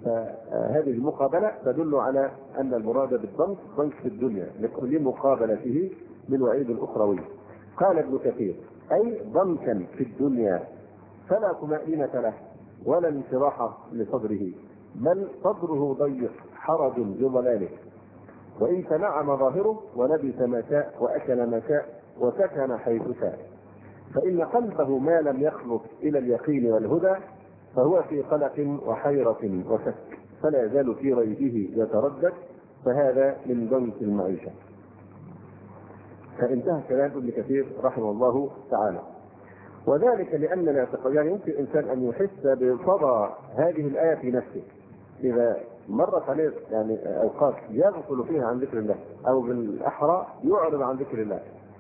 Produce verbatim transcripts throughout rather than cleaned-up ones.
فهذه المقابلة تدل على أن المراد بالضنك ضنك في الدنيا لكل مقابلته بالوعيد الأخروي. قال ابن كثير: أي ضنكا في الدنيا فلا طمأنينة له ولا انشراح لصدره، بل صدره ضيق حرج بضلاله، وإن تنعم ظاهره ولبس ما شاء وأكل ما شاء وسكن حيث شاء، فإن قلبه ما لم يخلص إلى اليقين والهدى فهو في قلق وحيرة وشك، فلا يزال في ريبه يتردد، فهذا من ضنك المعيشة. فانتهى كلام ابن كثير رحمه الله تعالى. وذلك لأن الاعتقاد، يعني يمكن الإنسان أن يحس بصدى هذه الآية في نفسه إذا مرت عليه يعني أوقات يغفل فيها عن ذكر الله، أو بالأحرى يعرض عن ذكر الله.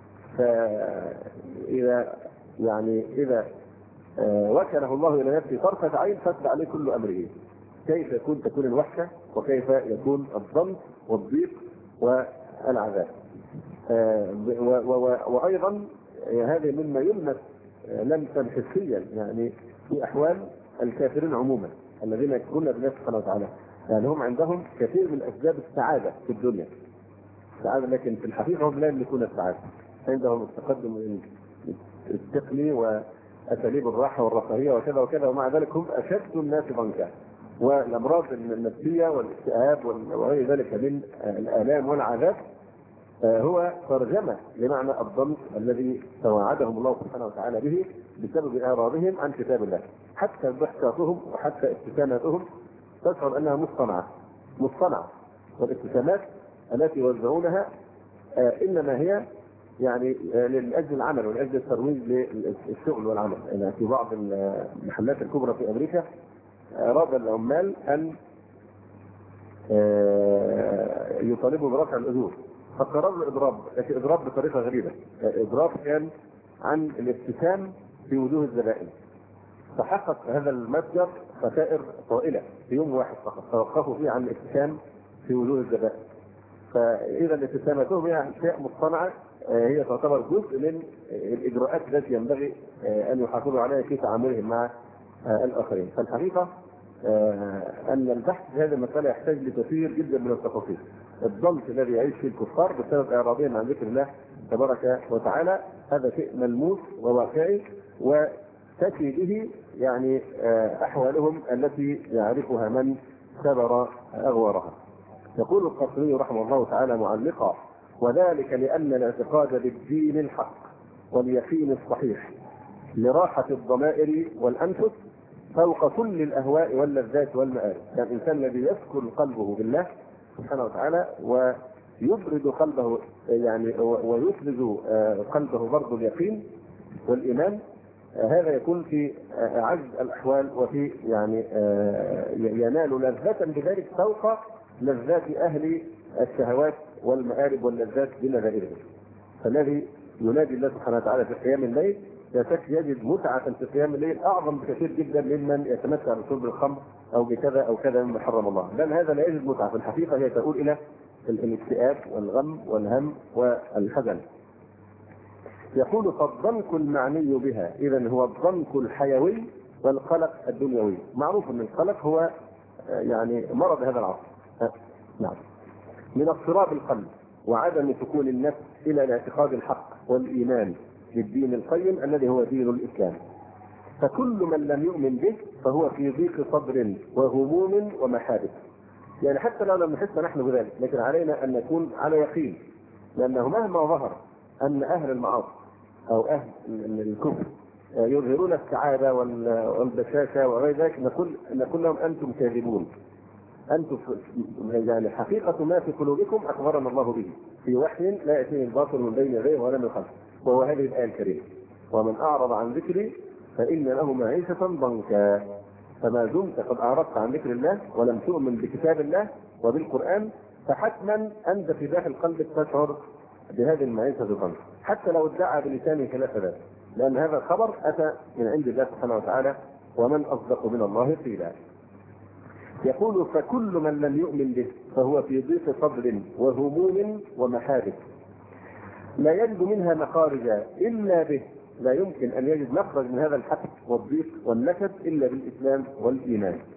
فإذا يعني إذا وكله الله إلى نفسه طرفة عين فسد عليه كل أمره. كيف يكون تكون الوحشة، وكيف يكون الضنك والضيق والعذاب. وأيضا هذه مما يلمس لمسا حسيا يعني في أحوال الكافرين عموما الذين يكفرون بالله سبحانه وتعالى، يعني هم عندهم كثير من أسباب السعادة في الدنيا السعادة، لكن في الحقيقة هم لا يملكون السعادة. عندهم التقدم التقني وأساليب الراحة والرفاهية وكذا وكذا، ومع ذلك هم أشد الناس ضنكا، والأمراض النفسية والاكتئاب وغير ذلك من الآلام والعذاب هو ترجمة لمعنى الضنك الذي توعدهم الله سبحانه وتعالى به بسبب إعراضهم عن كتاب الله. حتى ضحكاتهم وحتى ابتساماتهم تشعر أنها مصطنعة مصطنعة والابتسامات التي يوزعونها إنما هي يعني لأجل العمل ولأجل الترويج للشغل والعمل. يعني في بعض المحلات الكبرى في أمريكا أراد العمال أن يطالبوا برفع الأجور، فقرروا الإضراب، لكن إضراب بطريقة غريبة. إضراب كان عن الابتسام في وجوه الزبائن، فحقق هذا المتجر خسائر طائلة في يوم واحد فقط توقفوا فيه عن الابتسام في وجوه الزبائن. فإذا ابتسامتهم هي أشياء مصطنعة، هي تعتبر جزء من الإجراءات التي ينبغي أن يحافظوا عليها في تعاملهم مع الآخرين. فالحقيقة أن البحث في هذه المسألة يحتاج لكثير جدا من التفاصيل. الضنك الذي يعيش فيه الكفار بسبب إعراضهم عن ذكر الله تبارك وتعالى هذا شيء ملموس وواقعي، وتأتي به يعني أحوالهم التي يعرفها من سبر أغوارها. يقول القرطبي رحمه الله تعالى معلقا: وذلك لأن الاعتقاد بالدين الحق واليقين الصحيح لراحة الضمائر والأنفس فوق كل الأهواء واللذات والمآرب. يعني الإنسان الذي يسكن قلبه بالله سبحانه وتعالى ويبرد قلبه يعني ويفرز قلبه برض اليقين والإيمان، هذا يكون في أعز الأحوال وفي يعني ينال لذة بذلك فوق لذات أهل الشهوات والمآرب واللذات بنظائرهم. فالذي ينادي الله سبحانه وتعالى في قيام الليل يجد متعة في قيام الليل أعظم بكثير جدا ممن يتمتع بشرب الخمر أو بكذا أو كذا مما حرم الله، بل هذا لا يجد متعة. في الحقيقة هي تؤول إلى الاكتئاب والغم والهم والحزن. يقول: فالضنك المعني بها إذن هو الضنك الحيوي والقلق الدنيوي. معروف أن القلق هو يعني مرض هذا العصر، نعم، من اضطراب القلب وعدم سكون النفس إلى الاعتقاد الحق والإيمان بالدين القيم الذي هو دين الإسلام. فكل من لم يؤمن به فهو في ضيق صدر وهموم ومحابس. يعني حتى لو لم نحس نحن بذلك، لكن علينا أن نكون على يقين، لأنه مهما ظهر أن أهل المعاصي أو أهل الكفر يظهرون السعادة والبشاشة وغير ذلك، نقول نقول لهم أنتم كاذبون، أنتم يعني حقيقة ما في قلوبكم أخبرنا الله به في وحي لا يأتيه الباطل من بين يديه ولا من خلفه، وهو هذه الآية الكريمة: ومن أعرض عن ذكري فإن له معيشة ضنكا. فما دمت قد أعرضت عن ذكر الله ولم تؤمن بكتاب الله وبالقرآن فحتما أنت في داخل قلبك تشعر بهذه المعيشة الضنكا، حتى لو ادعى بلسانه خلاف ذلك، لأن هذا الخبر أتى من عند الله سبحانه وتعالى: ومن أصدق من الله قيلا. يقول: فكل من لم يؤمن به فهو في ضيق صدر وهموم ومحابس لا يجد منها مخارج إلا به. لا يمكن أن يجد مخرج من هذا الحبس والضيق والنكد إلا بالإسلام والإيمان.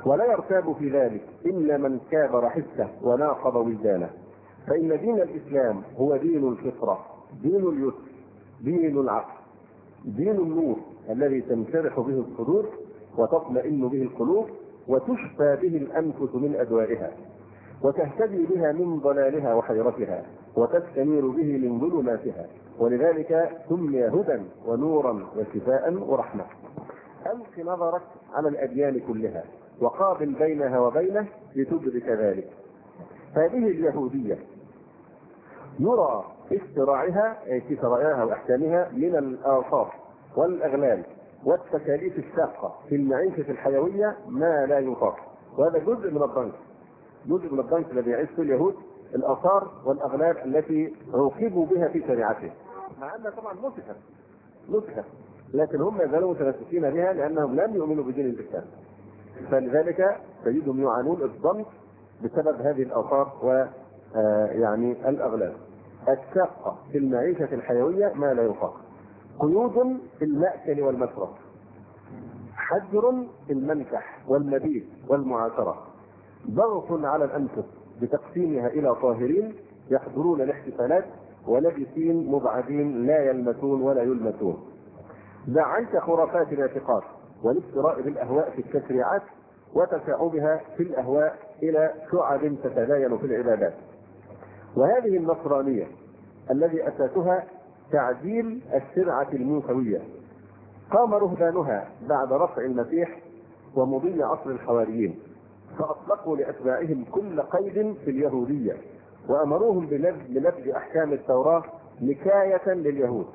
ولا يرتاب في ذلك إلا من كابر حسه وناقض وجدانه، فإن دين الإسلام هو دين الفطرة، دين اليسر، دين العقل، دين النور الذي تنشرح به الصدور وتطمئن به القلوب وتشفى به الأنفس من أدوائها وتهتدي بها من ضلالها وحيرتها وتستنير به من ظلماتها، ولذلك سمي هدى ونورا وشفاء ورحمة. ألق نظرك على الأديان كلها وقابل بينها وبينه لتدرك ذلك. هذه اليهودية يرى في اختراعها أي في شرائعها وأحكامها من الآثار والأغلال والتكاليف الشاقة في المعيشة الحيوية ما لا يطاق، وهذا جزء من الضنك، جزء من الضنك الذي يعيش في اليهود، الآثار والأغلال التي عوقبوا بها في شريعته، مع أنها طبعا نسخت نسخت لكن هم يزالوا متمسكين بها لأنهم لم يؤمنوا بدين الإسلام، فلذلك تجدهم يعانون الضنك بسبب هذه الآثار و يعني الأغلال الشاقة في المعيشة الحيوية ما لا يطاق. قيود في المأكل والمشرب، حجر في المنكح والمبيت والمعاشرة، ضغط على الأنفس بتقسيمها إلى طاهرين يحضرون الاحتفالات ولبسين مبعدين لا يلمسون ولا يلمسون. دع عنك خرافات الاعتقاد والافتراء بالأهواء في التشريعات وتشعبها في الأهواء إلى شعب تتباين في العبادات. وهذه النصرانية الذي أساسها تعديل الشرعة الموسوية قام رهبانها بعد رفع المسيح ومضي عصر الحواريين، فأطلقوا لأتباعهم كل قيد في اليهودية وأمروهم بنبذ أحكام التوراة نكاية لليهود،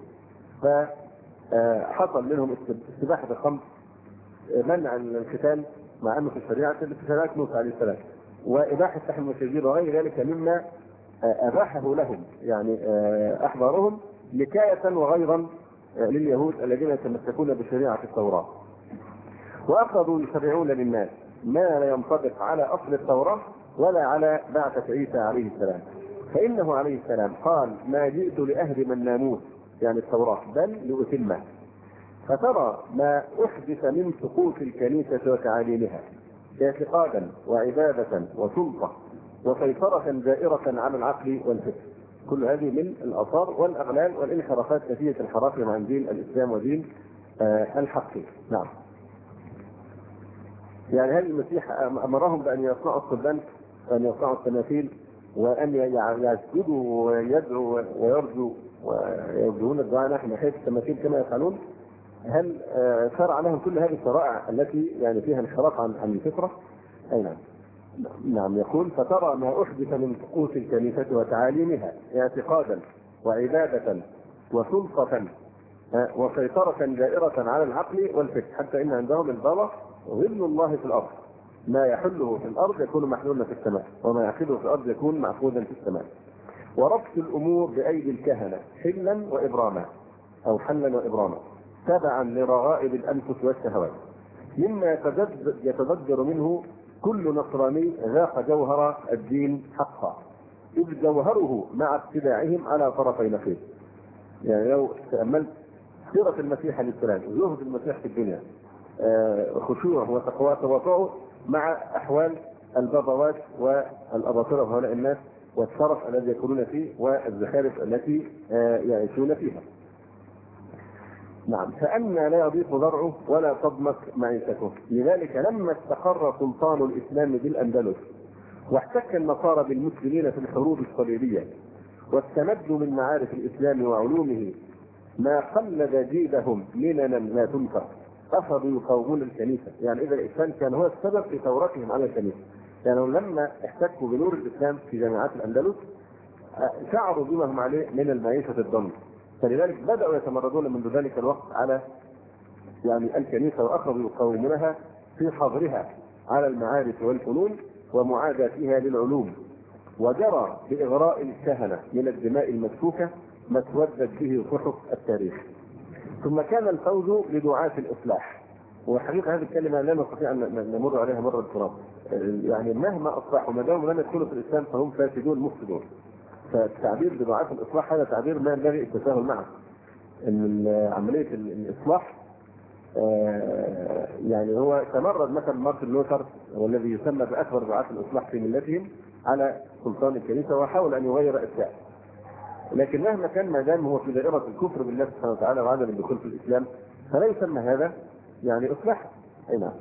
فحصل منهم استباحة الخمر، منع القتال مع أنه في الشريعة شريعة موسى عليه السلام، وإباحة لحم الخنزير وغير ذلك مما أباحه لهم يعني أحبارهم نكاية وغيرا لليهود الذين يتمسكون بشريعة التوراة. وأخذوا يشرعون للناس ما لا ينطبق على أصل التوراة ولا على بعثة عيسى عليه السلام، فإنه عليه السلام قال ما جئت لأهدم الناموس يعني التوراة بل لأتمه. فترى ما أحدث من سقوط الكنيسة وتعاليمها اعتقادا وعبادة وسلطة وسيطرة دائرة على العقل والفكر، كل هذه من الآثار والأغلال والانحرافات نتيجة انحرافهم عن دين الإسلام ودين آه الحق. نعم. يعني هل المسيح أمرهم بأن يصنعوا الصلبان وأن يصنعوا التماثيل وأن يسجدوا ويدعوا ويرجوا ويرجون الدعاء نحن ناحية التماثيل كما يفعلون؟ هل آه شرع لهم كل هذه الشرائع التي يعني فيها انحراف عن عن الفطرة؟ أي نعم. نعم. يقول فترى ما أحدث من طقوس الكنيسة وتعاليمها اعتقادا وعبادة وسلطة وسيطرة دائرة على العقل والفكر، حتى إن عندهم البابا ظل الله في الأرض، ما يحله في الأرض يكون محلولا في السماء وما يأخذه في الأرض يكون مأخوذا في السماء. وربط الأمور بأيدي الكهنة حلا وإبراما أو حلا وإبراما تبعا لرغائب الأنفس والشهوات، مما يتضجر منه كل نصراني ذاق جوهر الدين حقا، إذ جوهره مع اتباعهم على طرفي نقيض. يعني لو تأملت سيرة المسيح عليه السلام، زهد المسيح في الدنيا، خشوعه وتقواه تواضعه مع أحوال البابوات والأباطرة وهؤلاء الناس والشرف الذي يكونون فيه والزخارف التي يعيشون فيها. نعم. فأن لا يضيق ذرعه ولا تضمك معيشته. لذلك لما استقر سلطان الإسلام بالأندلس واحتك النصارى بالمسلمين في الحروب الصليبية واستمدوا من معارف الإسلام وعلومه ما قلد جيدهم مننا لا تنفع، أخذوا يقاومون الكنيسة. يعني إذا الإسلام كان هو السبب في ثورتهم على الكنيسة، يعني لما احتكوا بنور الإسلام في جامعات الأندلس شعروا بما هم عليه من المعيشة الضنك، فلذلك بدأوا يتمردون منذ ذلك الوقت على يعني الكنيسة وأخذوا يقاومونها في حظرها على المعارف والفنون ومعاداتها للعلوم، وجرى بإغراء الكهنة من الدماء المسفوكة ما اسودت به صحف التاريخ. ثم كان الفوز لدعاة الإصلاح، وحقيقة هذه الكلمة لا نستطيع أن نمر عليها مرة التراب، يعني مهما أصلحوا ما داموا لم يدخلوا في الإسلام فهم فاسدون مفسدون. فالتعبير بدعاة الإصلاح هذا تعبير ما ينبغي التساهل معه، ان عمليه الاصلاح آه يعني هو تمرد مثلا مارتن لوثر والذي يسمى باكبر دعاة الاصلاح في ملتهم على سلطان الكنيسه وحاول ان يغير اشياء. لكن مهما كان ما دام هو في دائره الكفر بالله سبحانه وتعالى وعدم الدخول في الاسلام فلا يسمى هذا يعني اصلاح. اي نعم.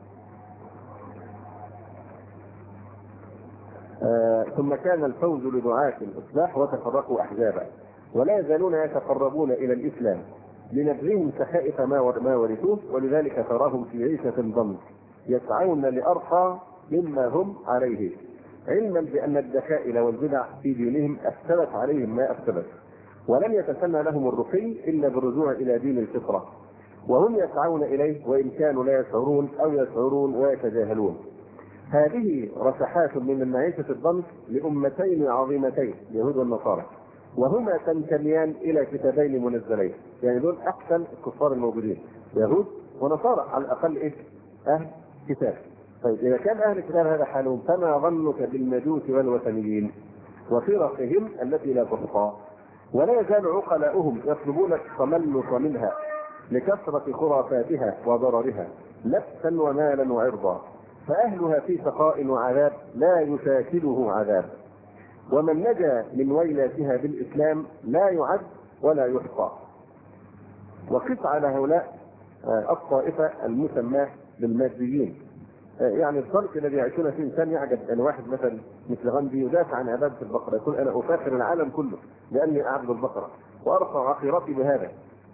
آه ثم كان الفوز لدعاة الإصلاح وتفرقوا أحزابا ولا يزالون يتقربون إلى الإسلام لنبذهم سخائف ما ورثوه، ولذلك تراهم في عيشة ضنك يسعون لأرقى مما هم عليه، علما بأن الدخائل والبدع في دينهم أفسدت عليهم ما أفسدت، ولم يتسنى لهم الرقي إلا بالرجوع إلى دين الفطرة، وهم يسعون إليه وإن كانوا لا يشعرون أو يشعرون ويتجاهلون. هذه رشحات من المعيشة الضنك لأمتين عظيمتين اليهود والنصارى، وهما تنتميان إلى كتابين منزلين، يعني دول أحسن الكفار الموجودين يهود ونصارى على الأقل إيه؟ أهل كتاب. طيب إذا كان أهل الكتاب هذا حالهم فما ظنك بالمجوس والوثنيين وفرقهم التي لا تحصى؟ ولا يزال عقلاؤهم يطلبون التملص منها لكثرة خرافاتها وضررها نفسا ومالا وعرضا، فأهلها في شقاء وعذاب لا يشاكله عذاب، ومن نجا من ويلاتها بالإسلام لا يعد ولا يحصى. وقف على هؤلاء الطائفة المسماة بالماديين، يعني الخلق الذي يعيشون فيه إنسان يعجب أن واحد مثلا مثل غاندي يدافع عن عبادة البقرة، يقول أنا أفاخر العالم كله لأني أعبد البقرة وأرفع عقيرتي بهذا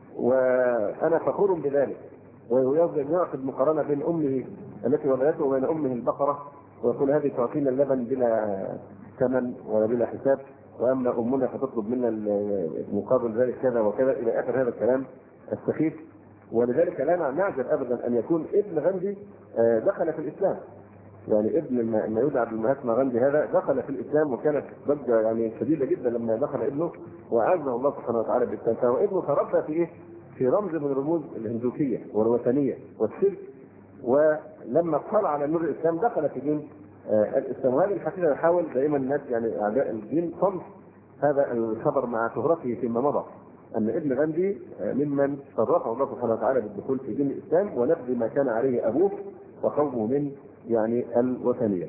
وأنا فخور بذلك، ويفضل يعقد مقارنة بين أمه التي ولدته وبين أمه البقرة ويقول هذه تعطينا اللبن بلا ثمن ولا بلا حساب، وأما أمنا فتطلب منا مقابل ذلك كذا وكذا إلى آخر هذا الكلام السخيف. ولذلك لا نعجب أبدا أن يكون ابن غاندي دخل في الإسلام، يعني ابن ما يدعى بالمهاتما غاندي هذا دخل في الإسلام، وكانت ضجة يعني شديدة جدا لما دخل ابنه وأعزه الله سبحانه وتعالى بالإسلام. فابنه تربى في إيه؟ في رمز من رموز الهندوكية والوثنية والشرك، ولما اطلع على نور الإسلام دخل في دين الإسلام. وهذه الحقيقة يحاول دائما الناس يعني أعداء الدين صمت هذا الخبر مع شهرته فيما مضى، أن ابن غاندي ممن شرفه الله سبحانه وتعالى بالدخول في دين الإسلام ونبذ ما كان عليه أبوه وقومه من يعني الوثنية.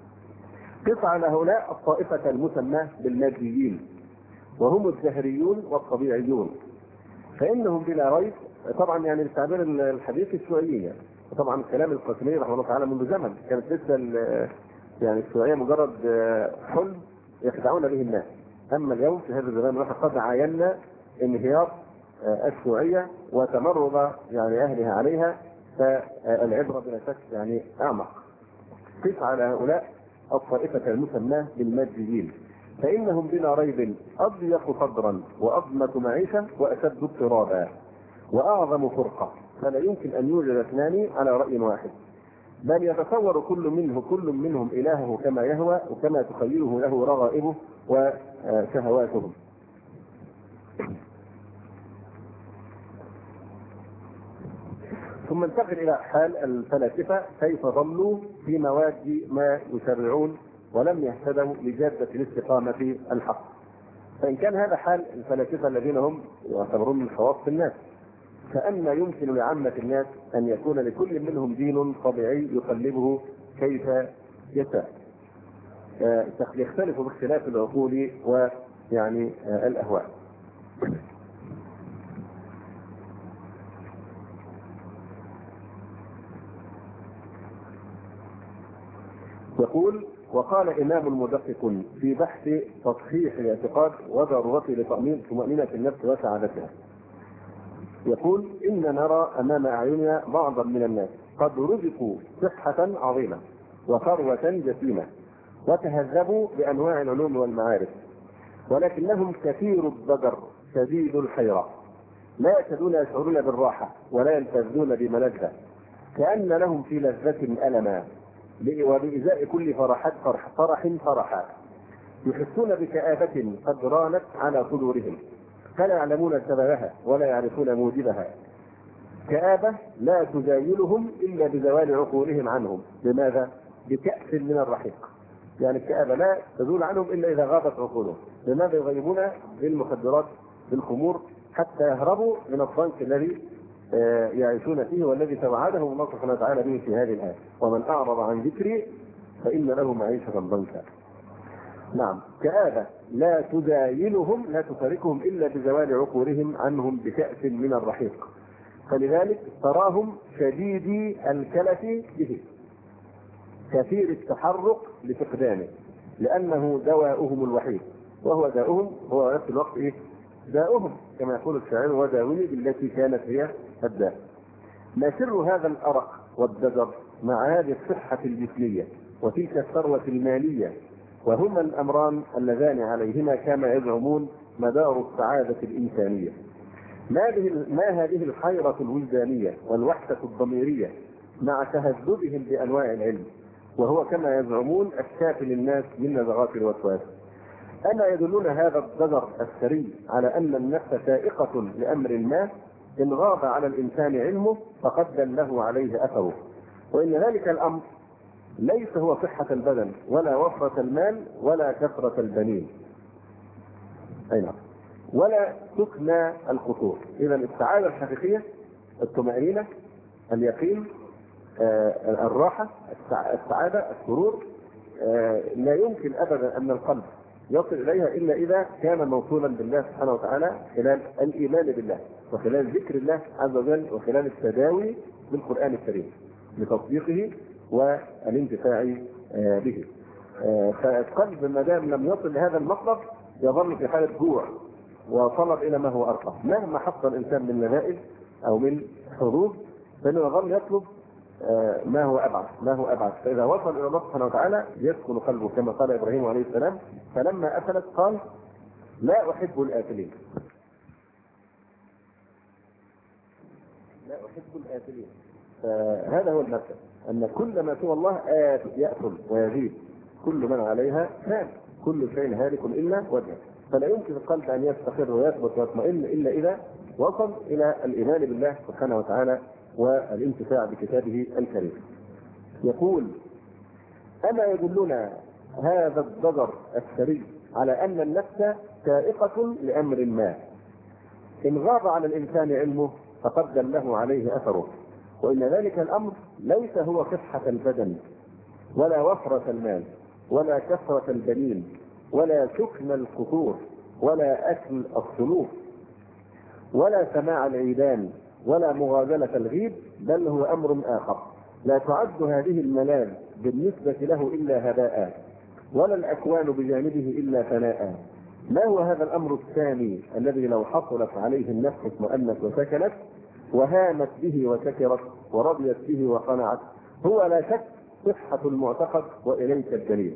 قف على هؤلاء الطائفة المسماة بالماديين وهم الزهريون والطبيعيون، فإنهم بلا ريب طبعا يعني التعبير الحديث الشيوعيين، يعني طبعا كلام القاسمي رحمه الله تعالى منذ زمن كانت لسه يعني الشيوعية مجرد حلم يخدعون به الناس، أما اليوم في هذا الزمان نحن قد عاينا انهيار الشيوعية وتمرد يعني أهلها عليها، فالعبرة بلا شك يعني أعمق. قف على هؤلاء الطائفة المسماة بالماديين فإنهم بلا ريب أضيق صدرا وأضمة معيشة وأشد اضطرابا وأعظم فرقة، فلا يمكن أن يوجد اثنان على رأي واحد، بل يتصور كل منه كل منهم إلهه كما يهوى وكما تخيله له رغائبه وشهواتهم. ثم انتقل إلى حال الفلاسفة كيف ضلوا في مواد ما يشرعون ولم يهتدوا لجادة الاستقامة في الحق. فإن كان هذا حال الفلاسفة الذين هم يعتبرون من خواص الناس، فأن يمكن لعامة الناس أن يكون لكل منهم دين طبيعي يقلبه كيف يشاء يختلف باختلاف العقول ويعني الأهواء. يقول وقال إمام المدقق في بحث تصحيح الاعتقاد وضرورته لتأمين طمأنينة النفس وسعادتها، يقول إن نرى أمام أعيننا بعضا من الناس قد رزقوا صحة عظيمة وثروة جسيمة وتهذبوا بأنواع العلوم والمعارف، ولكنهم كثير الضجر شديد الحيرة، لا يكادون يشعرون بالراحة ولا يلتذون بملذة، كأن لهم في لذة ألما وبإزاء كل فرحات فرح فرح فرحا، يحسون بكآبة قد رانت على صدورهم فلا يعلمون سببها ولا يعرفون موجبها، كآبة لا تزايلهم إلا بزوال عقولهم عنهم. لماذا؟ بكأس من الرحيق، يعني الكآبة لا تزول عنهم إلا إذا غابت عقولهم. لماذا يغيبون بالمخدرات بالخمور حتى يهربوا من الضنك الذي يعيشون فيه، والذي توعدهم الله سبحانه وتعالى به في هذه الآية: ومن أعرض عن ذكري فإن له معيشة ضنكا. نعم، كآبة لا تزايلهم، لا تفارقهم إلا بزوال عقولهم عنهم بكأس من الرحيق، فلذلك تراهم شديدي الكلف به، كثير التحرق لفقدانه، لأنه دواؤهم الوحيد، وهو داؤهم هو نفس الوقت إيه؟ داؤهم، كما يقول الشاعر: وداوني بالتي كانت هي الداء. ما سر هذا الأرق والدجر مع هذه الصحة الجسمية وتلك الثروة المالية، وهما الأمران اللذان عليهما كما يزعمون مدار السعادة الإنسانية. ما, ما هذه الحيرة الوجدانية والوحدة الضميرية مع تهذبهم بأنواع العلم، وهو كما يزعمون الشافي للناس من نزغات الوسواس؟ أما يدلون هذا الضجر الثري على أن النفس سائقة لأمر ما، إن غاب على الإنسان علمه فقد دله عليه أثره، وإن ذلك الأمر ليس هو صحة البدن ولا وفرة المال ولا كثرة البنين، أي نعم، ولا سكنى القصور. إذا السعادة الحقيقية الطمأنينة، اليقين، آه، الراحة، السعادة، السرور، آه، لا يمكن أبدا أن القلب يصل إليها إلا إذا كان موصولا بالله سبحانه وتعالى خلال الإيمان بالله، وخلال ذكر الله عز وجل، وخلال التداوي بالقرآن الكريم لتصديقه والانتفاع به. فالقلب ما دام لم يصل لهذا المطلب يظل في حالة جوع وطلب إلى ما هو أرقى، مهما حصل الإنسان من نتائج أو من حظوظ فإنه يظل يطلب ما هو أبعد ما هو أبعد فإذا وصل إلى الله سبحانه وتعالى يسكن قلبه، كما قال إبراهيم عليه السلام: فلما أفلت قال لا أحب الآكلين. لا أحب الآكلين. فهذا هو المثل، أن كل ما سوى الله آت يأكل ويزيد، كل من عليها فان، كل شيء هالك إلا وجهه. فلا يمكن القلب أن يستقر ويثبت ويطمئن إلا إذا وصل إلى الإيمان بالله سبحانه وتعالى والانتفاع بكتابه الكريم. يقول: أما يدلون هذا الضجر الثري على أن النفس سائقة لأمر ما، إن غاب على الإنسان علمه فقد دله عليه أثره، وإن ذلك الأمر ليس هو صحة البدن ولا وفرة المال ولا كثرة البنين ولا سكن القصور ولا أكل الصنوف ولا سماع العيدان ولا مغازلة الغيب، بل هو أمر آخر لا تعد هذه الملاذ بالنسبة له إلا هباء، ولا الأكوان بجانبه إلا فناء. ما هو هذا الأمر الثاني الذي لو حصلت عليه النفس اطمأنت وسكنت وهامت به وسكرت ورضيت به وقنعت؟ هو لا شك صحة المعتقد وإليك الدليل.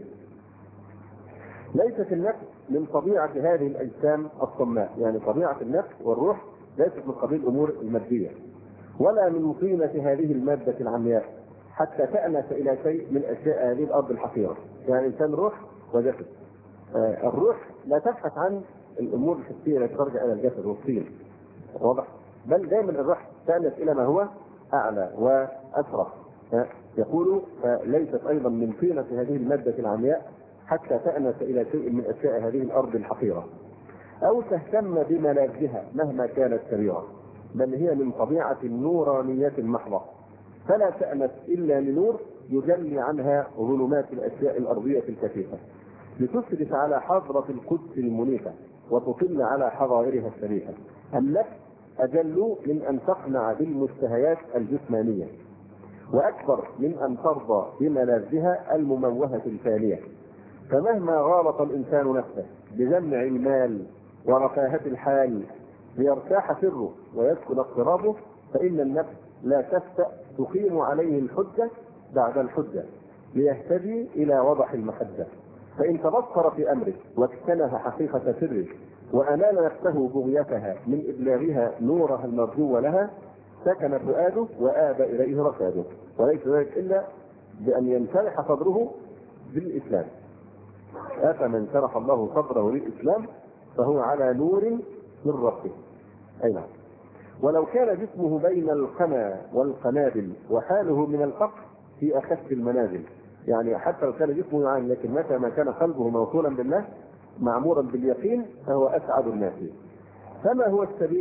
ليست النفس من طبيعة هذه الأجسام الصماء، يعني طبيعة النفس والروح ليست من قبيل الأمور المادية، ولا من طينة هذه المادة العمياء حتى تأنس إلى شيء من أشياء هذه الأرض الحقيرة. يعني إنسان روح وجسد. آه الروح لا تبحث عن الأمور الحسية التي ترجع إلى الجسد والطين، واضح؟ بل دائما الروح تأنس إلى ما هو أعلى وأسرع. آه يقول: فليست أيضا من طينة هذه المادة العمياء حتى تأنس إلى شيء من أشياء هذه الأرض الحقيرة، أو تهتم بملاذها مهما كانت كبيرة، بل هي من طبيعة النورانية المحضة، فلا تأنس إلا لنور يجلي عنها ظلمات الأشياء الأرضية الكثيفة، لتشرف على حضرة القدس المنيفة وتطل على حظائرها الشريفة. النفس أجل من أن تقنع بالمشتهيات الجسمانية، وأكبر من أن ترضى بملاذها المموهة الفانية. فمهما غالط الإنسان نفسه بجمع المال ورفاهة الحال ليرتاح سره ويسكن اضطرابه، فإن النفس لا تفتأ تقيم عليه الحجة بعد الحجة ليهتدي إلى وضح المحجة. فإن تبصر في أمره واكتنه حقيقة سره وأنال نفسه بغيتها من إبلاغها نورها المرجو لها، سكن فؤاده وآب إليه رشاده، وليس ذلك إلا بأن ينشرح صدره بالإسلام. أفمن شرح الله صدره للإسلام فهو على نور من ربه. أي نعم. ولو كان جسمه بين القنا والقنابل وحاله من الفقر في أخف المنازل، يعني حتى لو كان جسمه يعاني، لكن متى ما كان قلبه موصولا بالله معمورا باليقين فهو أسعد الناس. فما هو السبيل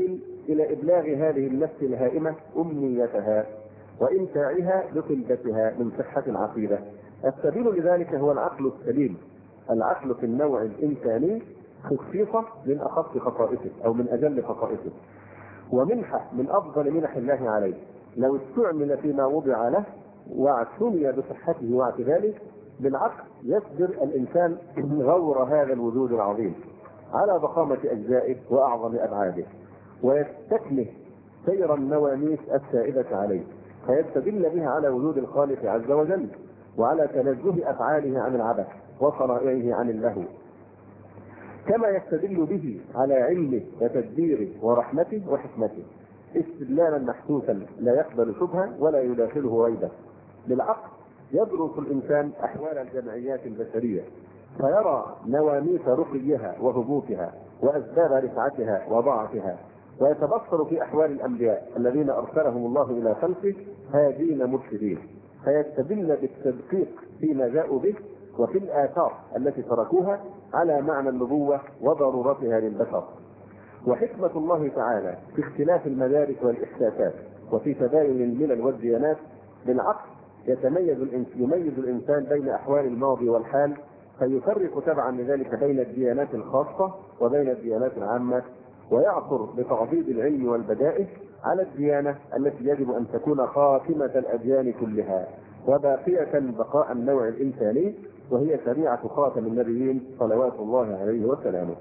إلى إبلاغ هذه النفس الهائمة أمنيتها وإمتاعها بطلبتها من صحة العقيدة. السبيل لذلك هو العقل السليم، العقل في النوع الإنساني خصيصة من أخص خصائصه أو من أجل خصائصه، ومنحة من أفضل منح الله عليه. لو استعمل فيما وضع له واعتني بصحته واعتداله، بالعقل يصبر الإنسان غور هذا الوجود العظيم على ضخامة أجزائه وأعظم أبعاده، ويستكمل سير النواميس السائدة عليه، فيستدل بها على وجود الخالق عز وجل وعلى تنزه أفعاله عن العبث وصنائعه عن اللهو، كما يستدل به على علمه وتدبيره ورحمته وحكمته استدلالا محسوسا لا يقبل شبهة ولا يداخله ريبة. بالعقل يدرس الإنسان أحوال الجمعيات البشرية فيرى نواميس رقيها وهبوطها وأسباب رفعتها وضعفها، ويتبصر في أحوال الأنبياء الذين أرسلهم الله إلى خلقه هادين مرشدين، فيستدل بالتدقيق فيما جاءوا به وفي الآثار التي تركوها على معنى النبوة وضرورتها للبشر. وحكمة الله تعالى في اختلاف المدارك والإحساسات وفي تباين الملل والديانات بالعقل يتميز يميز الإنسان بين أحوال الماضي والحال، فيفرق تبعا لذلك بين الديانات الخاصة وبين الديانات العامة، ويعثر بتعضيد العلم والبدائع على الديانة التي يجب أن تكون خاتمة الأديان كلها وباقية بقاء النوع الإنساني، وهي شريعة خاتم النبيين صلوات الله عليه وسلامه.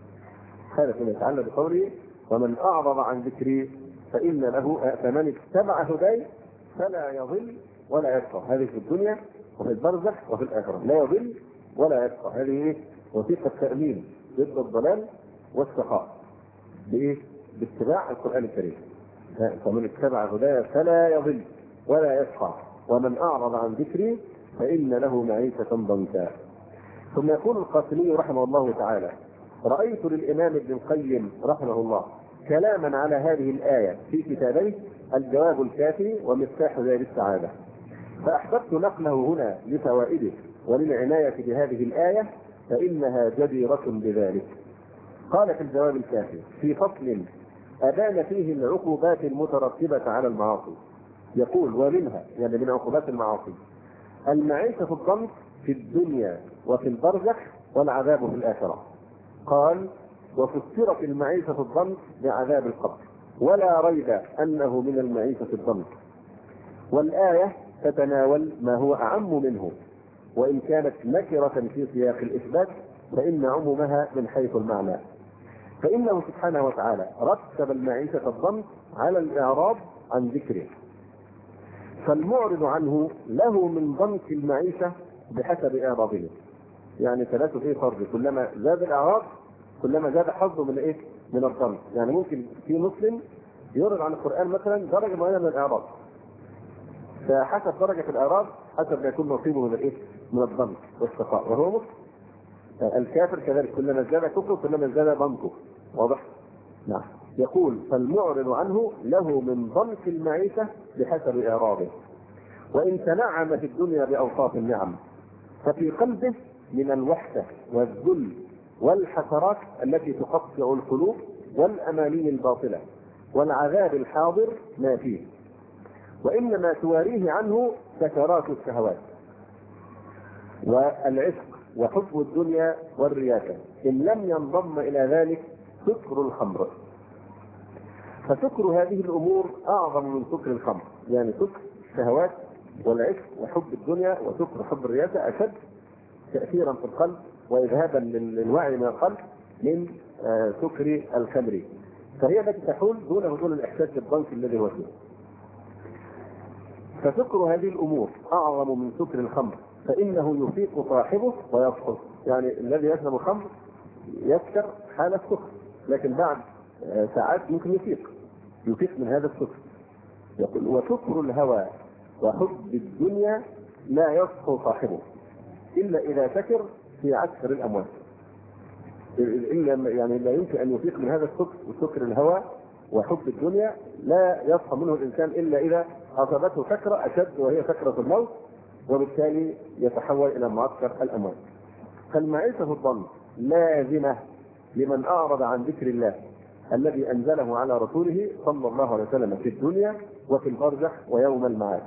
هذا فيما يتعلق بقوله ومن أعرض عن ذكري فإن له فمن اتبع هداي فلا يضل ولا يشقى. هذه في الدنيا وفي البرزخ وفي الآخرة، لا يضل ولا يشقى. هذه وثيقة تأمين ضد الضلال والشقاء بإيه؟ باتباع القرآن الكريم. فمن اتبع هداي فلا يضل ولا يشقى ومن أعرض عن ذكري فإن له معيشة ضنكا. ثم يقول القاسمي رحمه الله تعالى: رأيت للإمام ابن القيم رحمه الله كلاما على هذه الآية في كتابيه الجواب الكافي ومفتاح دار السعادة، فأحببت نقله هنا لفوائده وللعناية بهذه الآية فإنها جديرة بذلك. قال في الجواب الكافي في فصل أبان فيه العقوبات المترتبة على المعاصي، يقول: ومنها يعني من عقوبات المعاصي المعيشة في الضنك في الدنيا وفي البرزخ والعذاب في الآخرة. قال: وفسرت المعيشة في الضنك بعذاب القبر، ولا ريب أنه من المعيشة في الضنك، والآية تتناول ما هو أعم منه، وإن كانت نكرة في سياق الإثبات فإن عمومها من حيث المعنى، فإنه سبحانه وتعالى رتب المعيشة في الضنك على الإعراض عن ذكره، فالمعرض عنه له من ضنك المعيشة بحسب إعراضه. يعني ثلاثة فيه فرض، كلما زاد الإعراض كلما زاد حظه من إيه؟ من الضنك. يعني ممكن في مسلم يعرض عن القرآن مثلا درجة معينة من الإعراض، فحسب درجة الإعراض حسب ما يكون نصيبه من الإيه؟ من الضنك والشقاء، وهو مسلم. الكافر كذلك كلما زاد كفره كلما زاد ضنكه. واضح؟ نعم. يقول: فالمعرض عنه له من ضنك المعيشة بحسب إعراضه، وإن تنعم في الدنيا بأوصاف النعم ففي قلبه من الوحدة والذل والحسرات التي تقطع القلوب والأماني الباطلة والعذاب الحاضر ما فيه، وإنما تواريه عنه سكرات الشهوات والعشق وحب الدنيا والرياسة، إن لم ينضم إلى ذلك سكر الخمر. فسكر هذه الأمور أعظم من سكر الخمر، يعني سكر الشهوات والعشق وحب الدنيا وسكر حب الرياسة أشد تأثيرا في القلب وإذهابا للوعي من القلب من سكر الخمر، فهي التي تحول دون حصول الإحساس بالضنك الذي هو فيه. فسكر هذه الأمور أعظم من سكر الخمر، فإنه يفيق صاحبه ويصحب. يعني الذي يشرب الخمر يسكر حال السكر، لكن بعد ساعات ممكن يفيق يفيق من هذا السكر. يقول: وسكر الهوى وحب الدنيا لا يصحو صاحبه إلا إذا سكر في عسكر الأموات. إلا يعني لا يمكن أن يفيق من هذا السكر، وسكر الهوى وحب الدنيا لا يصحى منه الإنسان إلا إذا أصابته سكرة أشد وهي سكرة الموت، وبالتالي يتحول إلى معسكر الأموات. فالمعيشة في الضنك لازمة لمن أعرض عن ذكر الله الذي أنزله على رسوله صلى الله عليه وسلم في الدنيا وفي البرزخ ويوم المعاد.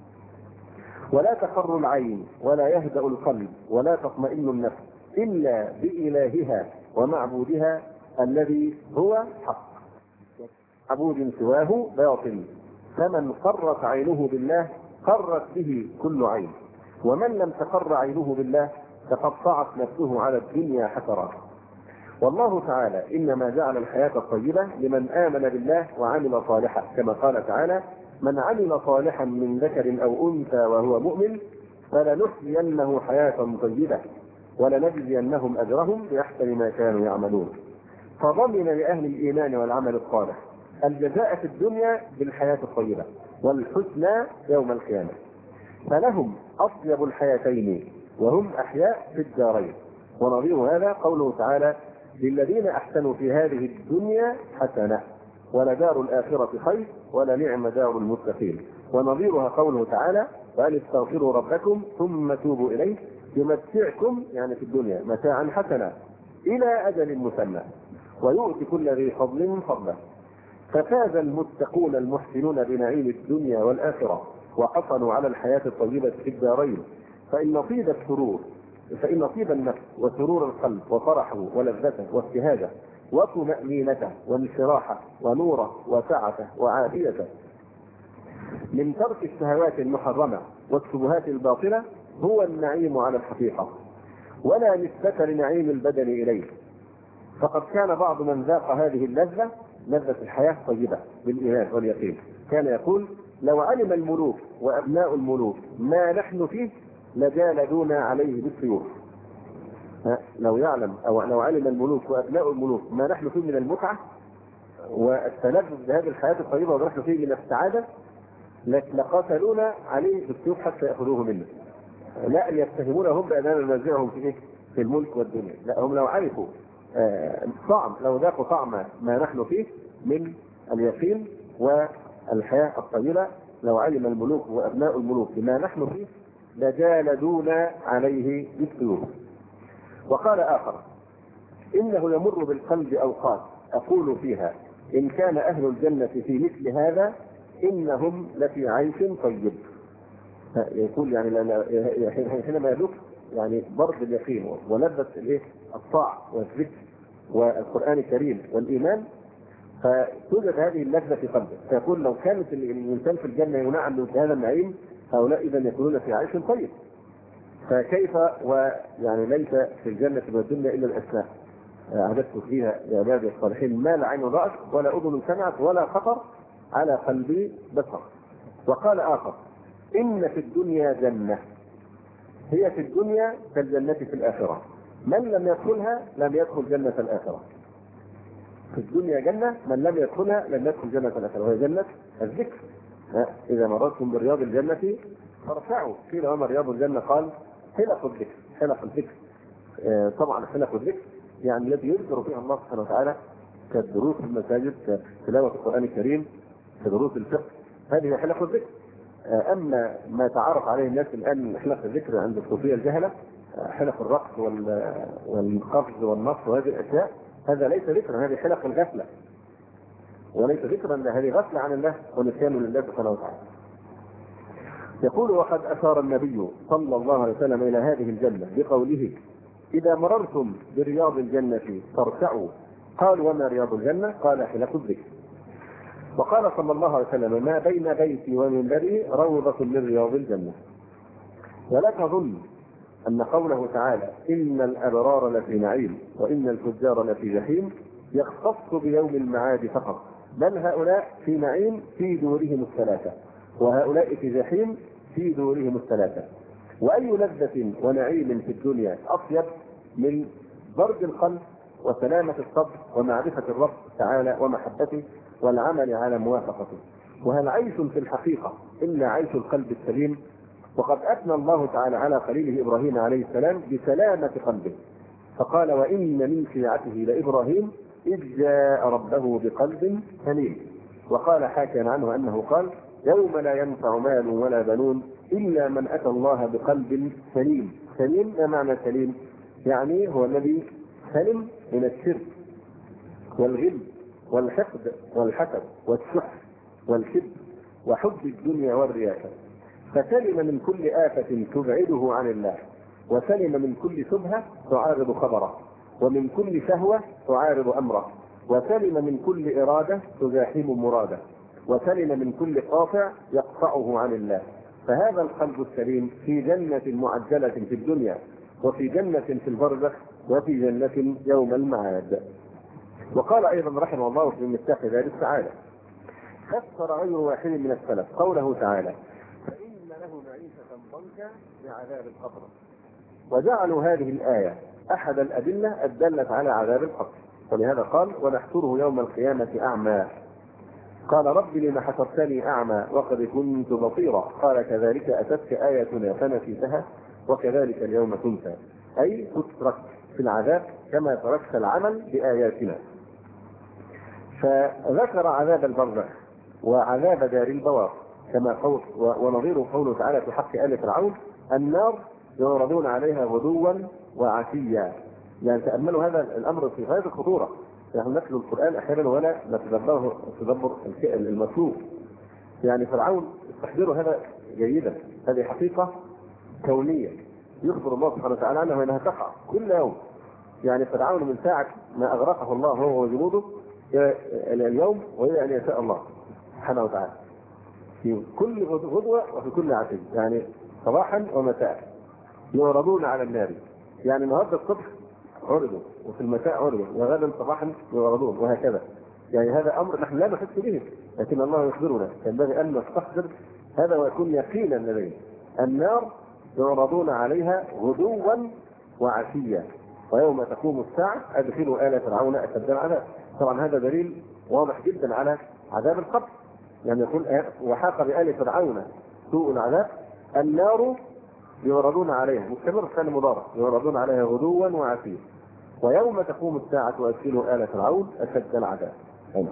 ولا تقر العين ولا يهدأ القلب ولا تطمئن النفس إلا بإلهها ومعبودها الذي هو حق، معبود سواه باطل. فمن قرت عينه بالله قرت به كل عين، ومن لم تقر عينه بالله تقطعت نفسه على الدنيا حسرات. والله تعالى إنما جعل الحياة الطيبة لمن آمن بالله وعمل صالحا، كما قال تعالى: من عمل صالحا من ذكر أو أنثى وهو مؤمن فلنحيينه حياة طيبة ولنجزينهم أجرهم بأحسن ما كانوا يعملون. فضمن لأهل الإيمان والعمل الصالح الجزاء في الدنيا بالحياة الطيبة والحسنى يوم القيامة، فلهم أطيب الحياتين وهم أحياء في الدارين. ونظير هذا قوله تعالى: للذين أحسنوا في هذه الدنيا حسنة ولدار الآخرة خير ولنعم دار المتقين. ونظيرها قوله تعالى: وأن استغفروا ربكم ثم توبوا إليه يمتعكم يعني في الدنيا متاعا حسنا إلى أجل مسمى ويؤتي كل ذي فضل فضله. ففاز المتقون المحسنون بنعيم الدنيا والآخرة وحصلوا على الحياة الطيبة في الدارين. فإن طيب السرور فإن طيب النفس وسرور القلب وفرحه ولذته وابتهاجه وطمأنينته وانشراحه ونوره وسعته وعافيته من ترك الشهوات المحرمة والشبهات الباطلة هو النعيم على الحقيقة، ولا نسبة لنعيم البدن إليه. فقد كان بعض من ذاق هذه اللذة، لذة الحياة الطيبة بالإيمان واليقين، كان يقول: لو علم الملوك وأبناء الملوك ما نحن فيه لجالدونا عليه بالسيوف. لو يعلم أو لو علم الملوك وأبناء الملوك ما نحن فيه من المتعة والتلذذ بهذه الحياة الطيبة ونحن فيه من السعادة لقاتلونا عليه بالسيوف حتى يأخذوه منا. لا يتهمونهم بأننا ننازعهم في إيه؟ في الملك والدنيا. لا، هم لو عرفوا آه طعم لو ذاقوا طعم ما نحن فيه من اليقين والحياة الطيبة، لو علم الملوك وأبناء الملوك ما نحن فيه لجالدونا عليه بالسيوف. وقال آخر: إنه يمر بالقلب أوقات أقول فيها إن كان أهل الجنة في مثل هذا إنهم لفي عيش طيب. يقول يعني حينما يذوق يعني برد اليقين ولذة الايه الطاعة والذكر والقرآن الكريم والإيمان، فتوجد هذه اللذة في قلبه، فيقول لو كانت الإنسان في الجنة ينعم من هذا النعيم هؤلاء إذا يكونون في عيش طيب. فكيف ويعني ليس في الجنة والدنيا إلا الأسماء أعددت فيها لعبادي الصالحين ما لا عين رأت ولا أذن سمعت ولا خطر على قلبي بصر. وقال آخر: إن في الدنيا جنة هي في الدنيا كالجنة في الآخرة، من لم يدخلها لم يدخل جنة الآخرة. في الدنيا جنة، من لم يدخلها لم يدخل جنة الآخرة، وهي جنة الذكر. إذا مررتم برياض الجنة فارفعوا. قيل وما رياض الجنة؟ قال: حلق الذكر. حلق الذكر آه طبعا حلق الذكر يعني الذي يذكر فيها الله سبحانه وتعالى، كالدروس في المساجد، كتلاوة القرآن الكريم، كدروس الفقه، هذه حلق الذكر. آه أما ما تعرف عليه الناس الآن حلق الذكر عند الصوفية الجهلة، آه حلق الرقص والقفز والنص وهذه الأشياء، هذا ليس ذكرا، هذه حلق الغفلة، وليس ذكرا، هذه غفلة عن الله ونسيان لله سبحانه وتعالى. يقول: وقد أشار النبي صلى الله عليه وسلم إلى هذه الجنة بقوله: إذا مررتم برياض الجنة فارتعوا. قالوا: وما رياض الجنة؟ قال: حلق الذكر. وقال صلى الله عليه وسلم: ما بين بيتي ومنبري روضة من رياض الجنة. ولا تظن أن قوله تعالى: إن الأبرار لفي نعيم وإن الفجار لفي جحيم يختص بيوم المعاد فقط، بل هؤلاء في نعيم في دورهم الثلاثة، وهؤلاء في جحيم في دورهم الثلاثة. وأي لذة ونعيم في الدنيا أطيب من برد القلب وسلامة الصدر ومعرفة الرب تعالى ومحبته والعمل على موافقته. وهل عيش في الحقيقة إلا عيش القلب السليم؟ وقد أثنى الله تعالى على خليله إبراهيم عليه السلام بسلامة قلبه، فقال: وإن من شيعته لإبراهيم إذ جاء ربه بقلب سليم. وقال حاكيا عنه أنه قال: يوم لا ينفع مال ولا بنون إلا من أتى الله بقلب سليم. سليم ما معنى سليم؟ يعني هو الذي سلم من الشرك والغل والحقد والحسد والشح والكبر وحب الدنيا والرياسة، فسلم من كل آفة تبعده عن الله، وسلم من كل شبهة تعارض خبره، ومن كل شهوة تعارض أمره، وسلم من كل إرادة تزاحم مراده، وسلم من كل قاطع يقطعه عن الله. فهذا القلب السليم في جنة معجلة في الدنيا، وفي جنة في البرزخ، وفي جنة يوم المعاد. وقال أيضا رحمه الله في مفتاح دار السعادة: فسر غير واحد من السلف قوله تعالى: فإن له معيشة ضنكا بعذاب القبر، وجعلوا هذه الآية أحد الأدلة الدالة على عذاب القبر، ولهذا قال: ونحشره يوم القيامة أعمى. قال: رب لم حشرتني أعمى وقد كنت بصيرا. قال: كذلك أتتك آياتنا فنسيتها وكذلك اليوم تنسى، أي تترك في العذاب كما تركت العمل بآياتنا. فذكر عذاب البرزخ وعذاب دار البوار كما قول، ونظير قوله تعالى في حق آل فرعون: النار يعرضون عليها غدوا وعشيا. يعني تأملوا هذا الأمر في غاية الخطورة. نحن نتلو القرآن أحيانا ولا نتدبره تدبر المسلوب. يعني فرعون استحضروا هذا جيدا، هذه حقيقة كونية يخبر الله سبحانه وتعالى عنها وأنها تقع كل يوم. يعني فرعون من ساعة ما أغرقه الله هو وجنوده إلى اليوم وإلى أن يشاء الله سبحانه وتعالى، في كل غدوة وفي كل عشية، يعني صباحا ومساء يعرضون على النار. يعني النهارده الصبح عرضوا، وفي المساء عرضوا، وغدا صباحا يعرضون، وهكذا. يعني هذا امر نحن لا نحس به، لكن الله يخبرنا، ينبغي ان نستحضر هذا ويكون يقينا لدينا. النار يعرضون عليها غدوا وعشيا، ويوم تقوم الساعه ادخلوا آل فرعون اشد العذاب. طبعا هذا دليل واضح جدا على عذاب القبر. يعني يقول: وحاق بآل فرعون سوء العذاب، النار يعرضون عليها، مستمر كان مضارع، يعرضون عليها غدوا وعشيا، ويوم تقوم الساعة وأدخلوا آل فرعون أشد العذاب. هنا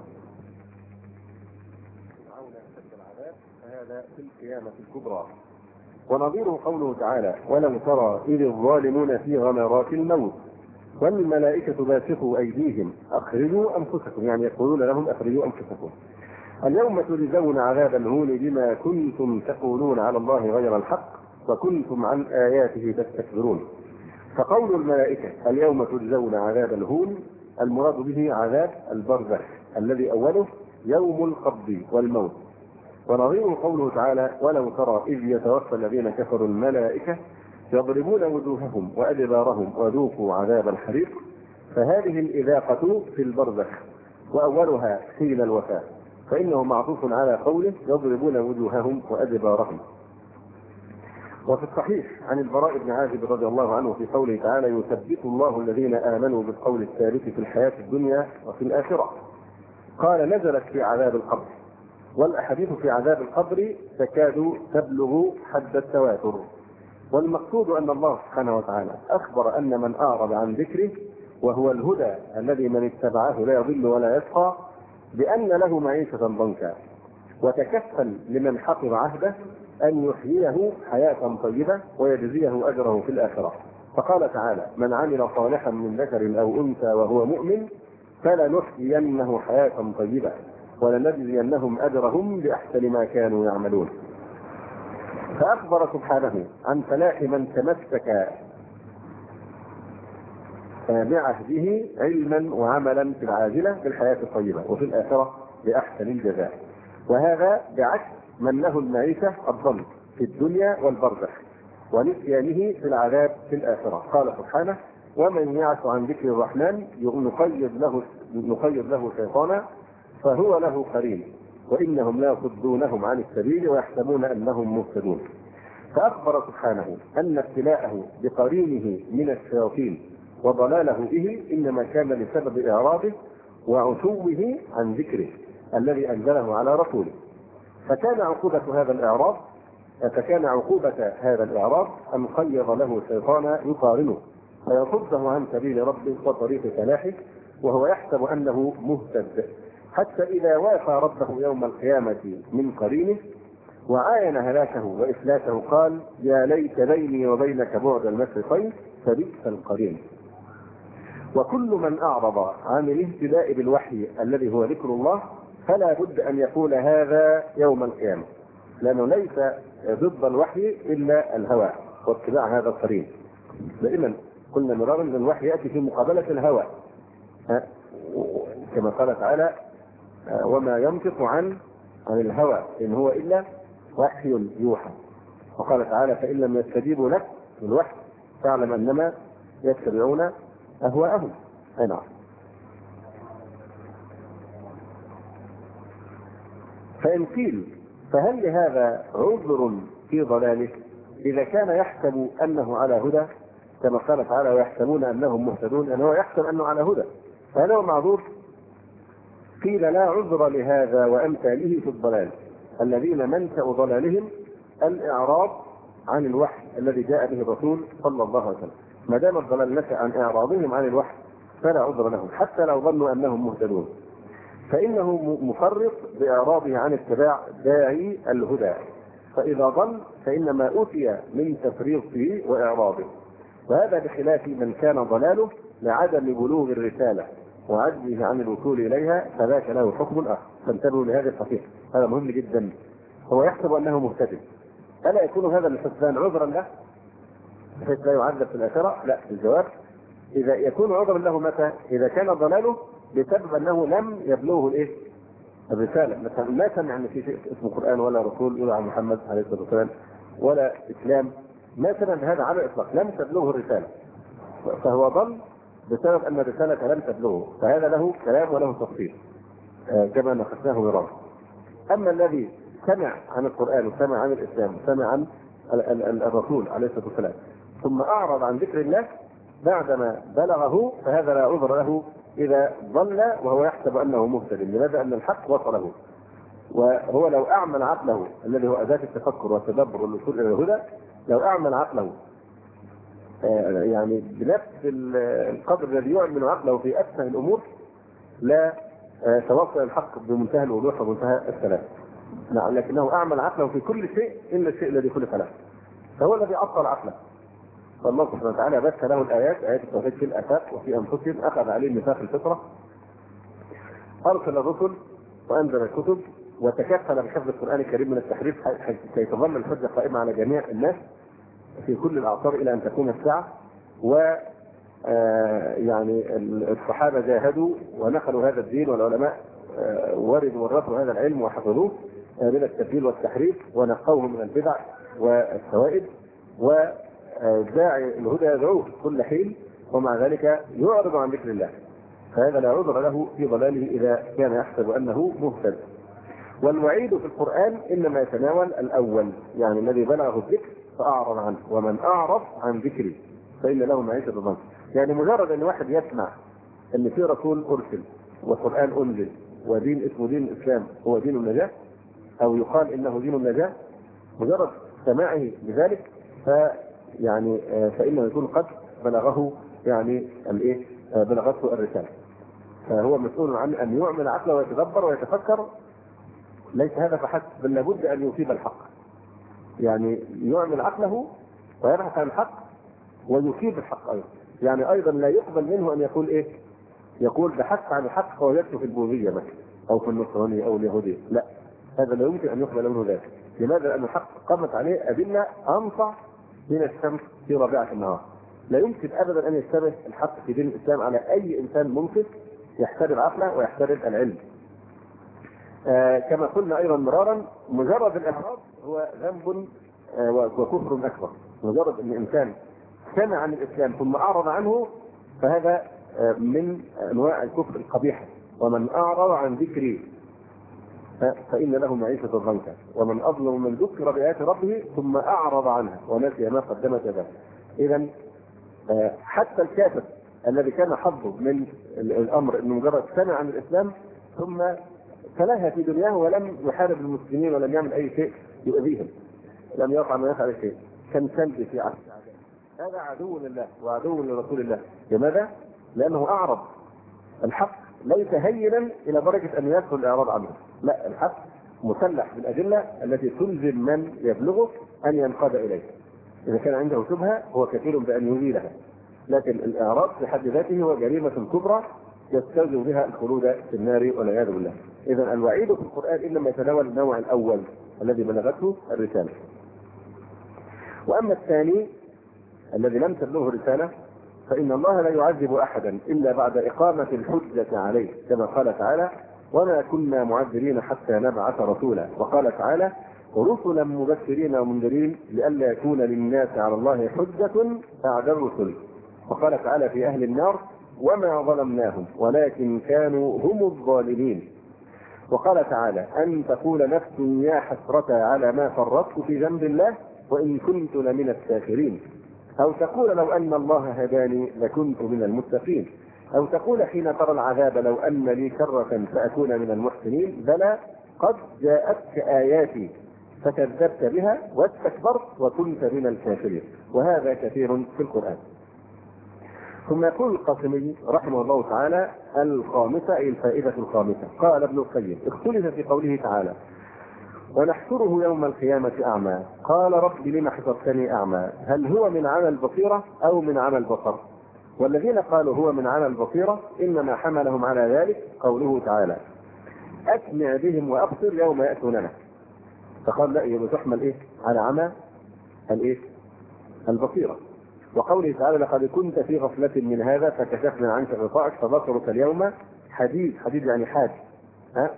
فرعون أشد العذاب، فهذا في القيامة الكبرى. ونظيره قوله تعالى: ولم ترى إذ الظالمون في غمرات الموت والملائكة باسطوا أيديهم أخرجوا أنفسكم، يعني يقولون لهم أخرجوا أنفسكم اليوم تجزون عذاب الهون بما كنتم تقولون على الله غير الحق وكنتم عن آياته تستكبرون. فقول الملائكة اليوم تجزون عذاب الهون المراد به عذاب البرزخ الذي أوله يوم القبض والموت. ونظير قوله تعالى: ولو ترى إذ يتوفى الذين كفروا الملائكة يضربون وجوههم وأدبارهم وذوقوا عذاب الحريق. فهذه الإذاقة في البرزخ، وأولها حين الوفاة، فإنه معطوف على قوله يضربون وجوههم وأدبارهم. وفي الصحيح عن البراء بن عازب رضي الله عنه في قوله تعالى: يثبت الله الذين آمنوا بالقول الثابت في الحياة الدنيا وفي الآخرة. قال: نزلت في عذاب القبر، والأحاديث في عذاب القبر تكاد تبلغ حد التواتر. والمقصود أن الله سبحانه وتعالى أخبر أن من أعرض عن ذكره، وهو الهدى الذي من اتبعه لا يضل ولا يشقى، بأن له معيشة ضنكا، وتكفل لمن حفظ عهده أن يحييه حياة طيبة ويجزيه أجره في الآخرة. فقال تعالى: من عمل صالحا من ذكر أو أنثى وهو مؤمن فلنحيينه حياة طيبة ولنجزينهم أجرهم بأحسن ما كانوا يعملون. فأخبر سبحانه عن فلاح من تمسك بعهده علما وعملا في العاجلة بالحياة الطيبة، وفي الآخرة بأحسن الجزاء. وهذا بعكس من له المعيشة الضنك في الدنيا والبرزخ ونسيانه في العذاب في الآخرة. قال سبحانه: ومن يعش عن ذكر الرحمن نقيض له نقيض له شيطانا فهو له قرين وإنهم لا يصدونهم عن السبيل ويحسبون أنهم مهتدون. فأخبر سبحانه أن ابتلاءه بقرينه من الشياطين وضلاله به إنما كان لسبب إعراضه وعتوه عن ذكره الذي أنزله على رسوله. فكان عقوبة هذا الإعراض فكان عقوبة هذا الإعراض أن قيض له شيطانا يقارنه فيصده عن سبيل ربه وطريق فلاحه، وهو يحسب أنه مهتد، حتى إذا وافى ربه يوم القيامة من قرينه وعاين هلاكه وإفلاته قال: يا ليت بيني وبينك بعد المشرقين فبئس القرين. وكل من أعرض عن الاهتداء بالوحي الذي هو ذكر الله فلا بد أن يقول هذا يوم القيامة، لأنه ليس ضد الوحي إلا الهوى واتباع هذا الطريق. دائما قلنا مرارا أن الوحي يأتي في مقابلة الهوى، كما قال تعالى وما ينطق عن عن الهوى إن هو إلا وحي يوحى. وقال تعالى فإن لم يستجيبوا لك بالوحي فاعلم أنما يتبعون أهواءهم. أي نعم. فإن قيل فهل لهذا عذر في ضلاله إذا كان يحسب أنه على هدى، كما قال تعالى ويحسبون أنهم مهتدون، أنه يحسب أنه على هدى، فهل هو معذور؟ قيل لا عذر لهذا وأمثاله في الضلال الذين منشأ ضلالهم الإعراض عن الوحي الذي جاء به الرسول صلى الله عليه وسلم. ما دام الضلال نشأ عن إعراضهم عن الوحي فلا عذر لهم حتى لو ظنوا أنهم مهتدون، فإنه مفرط بإعراضه عن اتباع داعي الهدى، فإذا ضل فإنما أوتي من تفريطه وإعراضه، وهذا بخلاف من كان ضلاله لعدم بلوغ الرسالة وعجزه عن الوصول إليها فذاك له حكم آخر. فانتبهوا لهذه الصحيح، هذا مهم جدا. هو يحسب أنه مهتدي، ألا يكون هذا الحسبان عذرا له بحيث لا يعذب في الآخرة؟ لا، الجواب إذا يكون عذرا له متى؟ إذا كان ضلاله بسبب أنه لم يبلغه الإيه؟ الرسالة. مثلا ما سمع أن في شيء اسمه قرآن ولا رسول يدعى محمد عليه الصلاة والسلام ولا إسلام، ما سمع هذا على الإطلاق، لم تبلغه الرسالة، فهو ضل بسبب أن الرسالة لم تبلغه، فهذا له كلام وله تفصيل كما نقشناه مرارا. أما الذي سمع عن القرآن وسمع عن الإسلام وسمع عن الرسول عليه الصلاة والسلام ثم أعرض عن ذكر الله بعدما بلغه فهذا لا عذر له إذا ضل وهو يحسب أنه مهتد. لماذا؟ أن الحق وصله، وهو لو أعمل عقله الذي هو أداة التفكر والتدبر والوصول إلى الهدى، لو أعمل عقله يعني بنفس القدر الذي يعمل عقله في أسمى الأمور لا توصل الحق بمنتهى الوضوح ومنتهى السلام. نعم، لكنه أعمل عقله في كل شيء إلا الشيء الذي خلق له، فهو الذي أبطل عقله. فالله سبحانه وتعالى بث له الآيات، آيات التوحيد في الآفاق وفي أنفسهم، أخذ عليه ميثاق الفطرة، أرسل الرسل وأنزل الكتب وتكفل بحفظ القرآن الكريم من التحريف حتى تظل الحجة قائمة على جميع الناس في كل الأعصار إلى أن تكون الساعة. و يعني الصحابة جاهدوا ونقلوا هذا الدين، والعلماء وردوا ورثوا هذا العلم وحفظوه من التبديل والتحريف ونقوه من البدع والسوائد، وداعي الهدى يدعوه كل حين ومع ذلك يعرض عن ذكر الله، فهذا لا عذر له في ضلاله إذا كان يحسب أنه مهتد. والوعيد في القرآن إنما يتناول الأول، يعني الذي بلغه الذكر فأعرض عنه، ومن أعرض عن ذكري فإن له معيشة ضنكا. يعني مجرد أن واحد يسمع أن في رسول أرسل وقرآن أنزل ودين اسمه دين الإسلام هو دين النجاة، أو يقال إنه دين النجاة، مجرد سماعه بذلك فيعني فإنه يكون قد بلغه يعني الإيه بلغته الرسالة، فهو مسؤول عن أن يعمل عقله ويتدبر ويتفكر. ليس هذا فحسب، بل لابد أن يصيب الحق، يعني يعمل عقله ويبحث عن الحق ويصيب الحق أيضا. يعني أيضا لا يقبل منه أن يقول إيه؟ يقول بحث عن الحق فوجدته في البوذية مثلا أو في النصرانية أو اليهودية، لا، هذا لا يمكن أن يقبل منه ذلك. لماذا؟ لأن الحق قامت عليه أدلة أنصع من الشمس في ربيعة النهار. لا يمكن أبدا أن يشتبه الحق في دين الإسلام على أي إنسان منصف يحترم عقله ويحترم العلم. آه كما قلنا أيضا مرارا، مجرد الإعراض هو ذنب آه وكفر أكبر. مجرد أن الإنسان سمع عن الإسلام ثم أعرض عنه فهذا آه من أنواع الكفر القبيحة. ومن أعرض عن ذكري فإن له معيشة ضنكا ومن أظلم من ذكر بآيات ربه ثم أعرض عنها ونسي ما قدمت يداه. إذن آه حتى الكافر الذي كان حظه من الأمر أنه مجرد سمع عن الإسلام ثم تلاها في دنياه ولم يحارب المسلمين ولم يعمل أي شيء يؤذيهم، لم يقع ما يفعل شيء، كان سلبي في عهد، هذا عدو لله وعدو لرسول الله. لماذا؟ لأنه أعرض. الحق ليس هينا إلى درجة أن يدخل الإعراض عنه، لا، الحق مسلح بالأدلة التي تلزم من يبلغه أن ينقاد إليه. إذا كان عنده شبهة هو كثير بأن يزيلها، لكن الإعراض في حد ذاته هو جريمة كبرى يستوجب بها الخلود في النار والعياذ بالله. إذا الوعيد في القرآن إنما يتناول النوع الأول الذي بلغته الرسالة. وأما الثاني الذي لم تبلغه رسالة فإن الله لا يعذب أحدا إلا بعد إقامة الحجة عليه، كما قال تعالى: وما كنا معذبين حتى نبعث رسولا. وقال تعالى: رسلا مبشرين ومنذرين لئلا يكون للناس على الله حجة بعد الرسل. وقال تعالى في أهل النار: وما ظلمناهم ولكن كانوا هم الظالمين. وقال تعالى: أن تقول نفس يا حسرة على ما فرطت في ذنب الله وإن كنت لمن الساخرين. أو تقول لو أن الله هداني لكنت من المتقين. أو تقول حين ترى العذاب لو أن لي كرة فأكون من المحسنين. بلى قد جاءتك آياتي فكذبت بها واستكبرت وكنت من الكافرين. وهذا كثير في القرآن. ثم يقول القاسمي رحمه الله تعالى: الخامسة أي الفائدة الخامسة. قال ابن القيم: اختلف في قوله تعالى: ونحشره يوم القيامة أعمى. قال: رب لم حشرتني أعمى؟ هل هو من عمى البصيرة أو من عمى البصر؟ والذين قالوا هو من عمى البصيرة إنما حملهم على ذلك قوله تعالى: أسمع بهم وأبصر يوم يأتوننا. فقال: لا، يبقى تحمل إيه؟ على عمى الإيه؟ البصيرة. وقوله تعالى: لقد كنت في غفلة من هذا فكشفنا عنك غطاءك فبصرك اليوم حديد. حديد يعني حاد. ها؟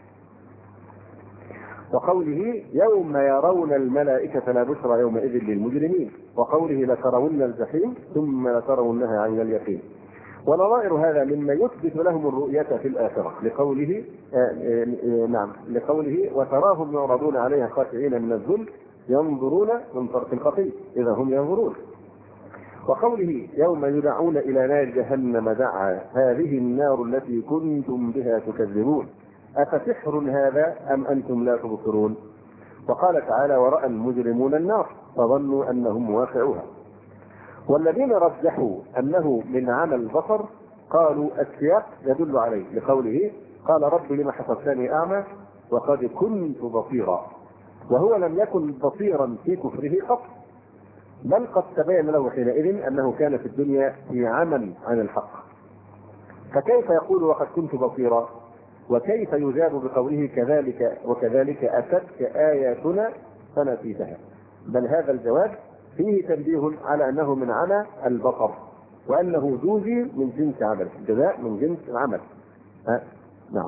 وقوله: يوم يرون الملائكة لا بشرى يومئذ للمجرمين. وقوله: لترون الجحيم ثم لترونها عين اليقين. ونظائر هذا مما يثبت لهم الرؤية في الآخرة لقوله آه آه نعم لقوله: وتراهم يعرضون عليها خاشعين من الذل ينظرون من طرف خفي إذا هم ينظرون. وقوله: يوم يدعون إلى نار جهنم دعا هذه النار التي كنتم بها تكذبون أفسحر هذا أم أنتم لا تبصرون. وقال تعالى: ورأى المجرمون النار فظنوا أنهم واقعوها. والذين رجحوا أنه من عمى البصر قالوا السياق يدل عليه لقوله: قال رب لم حشرتني أعمى وقد كنت بصيرا. وهو لم يكن بصيرا في كفره قط، بل قد تبين له حينئذ أنه كان في الدنيا في عمى عن الحق. فكيف يقول وقد كنت بصيرا؟ وكيف يجاب بقوله كذلك وكذلك أتتك آياتنا فنسيتها؟ بل هذا الجواب فيه تنبيه على أنه من عمى البصر، وأنه جوزي من جنس عمل، جزاء من جنس العمل. أه؟ نعم.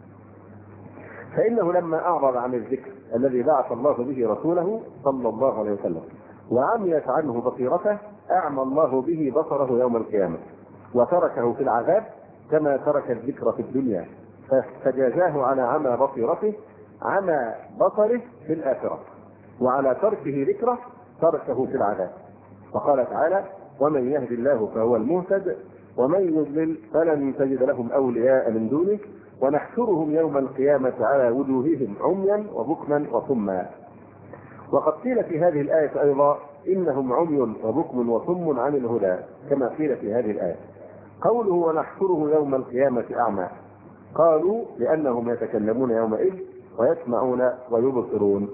فإنه لما أعرض عن الذكر الذي بعث الله به رسوله صلى الله عليه وسلم وعميت عنه بصيرته أعمى الله به بصره يوم القيامة وتركه في العذاب كما ترك الذكر في الدنيا، فجازاه على عمى بصيرته عمى بصره في الآخرة، وعلى تركه ذكره تركه في العذاب. وقال تعالى: ومن يهد الله فهو المهتد ومن يضلل فلن تجد لهم أولياء من دونه ونحشرهم يوم القيامة على وجوههم عميا وبكما وصما. وقد قيل في هذه الآية أيضا: إنهم عمي وبكم وصم عن الهدى، كما قيل في هذه الآية. قوله: ونحشره يوم القيامة أعمى، قالوا لأنهم يتكلمون يومئذ ويسمعون ويبصرون.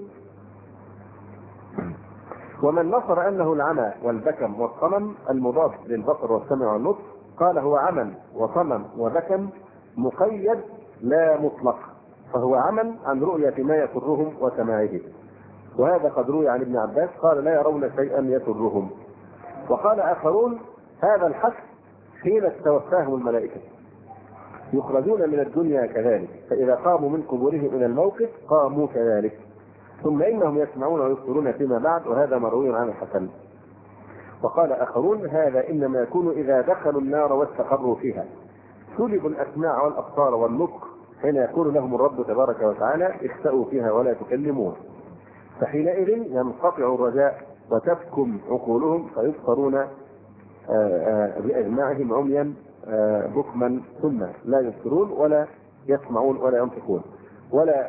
ومن نصر أنه العمى والبكم والصمم المضاف للبصر والسمع والنطق قال هو عمى وصمم وبكم مقيد لا مطلق، فهو عمى عن رؤية ما يسرهم وسماعه. وهذا قد روي عن ابن عباس قال: لا يرون شيئا يسرهم. وقال آخرون: هذا الحث حين توفاهم الملائكة يخرجون من الدنيا كذلك، فإذا قاموا من قبورهم إلى الموقف قاموا كذلك، ثم إنهم يسمعون ويبصرون فيما بعد، وهذا مروي عن الحسن. وقال آخرون: هذا إنما يكون إذا دخلوا النار واستقروا فيها، سلبوا الأسماع والأبصار والنطق حين يقول لهم الرب تبارك وتعالى: اخسأوا فيها ولا تكلمون، فحينئذ ينقطع الرجاء وتفكم عقولهم فيبصرون بأجماعهم عميا بكما ثم لا يبصرون ولا يسمعون ولا ينطقون، ولا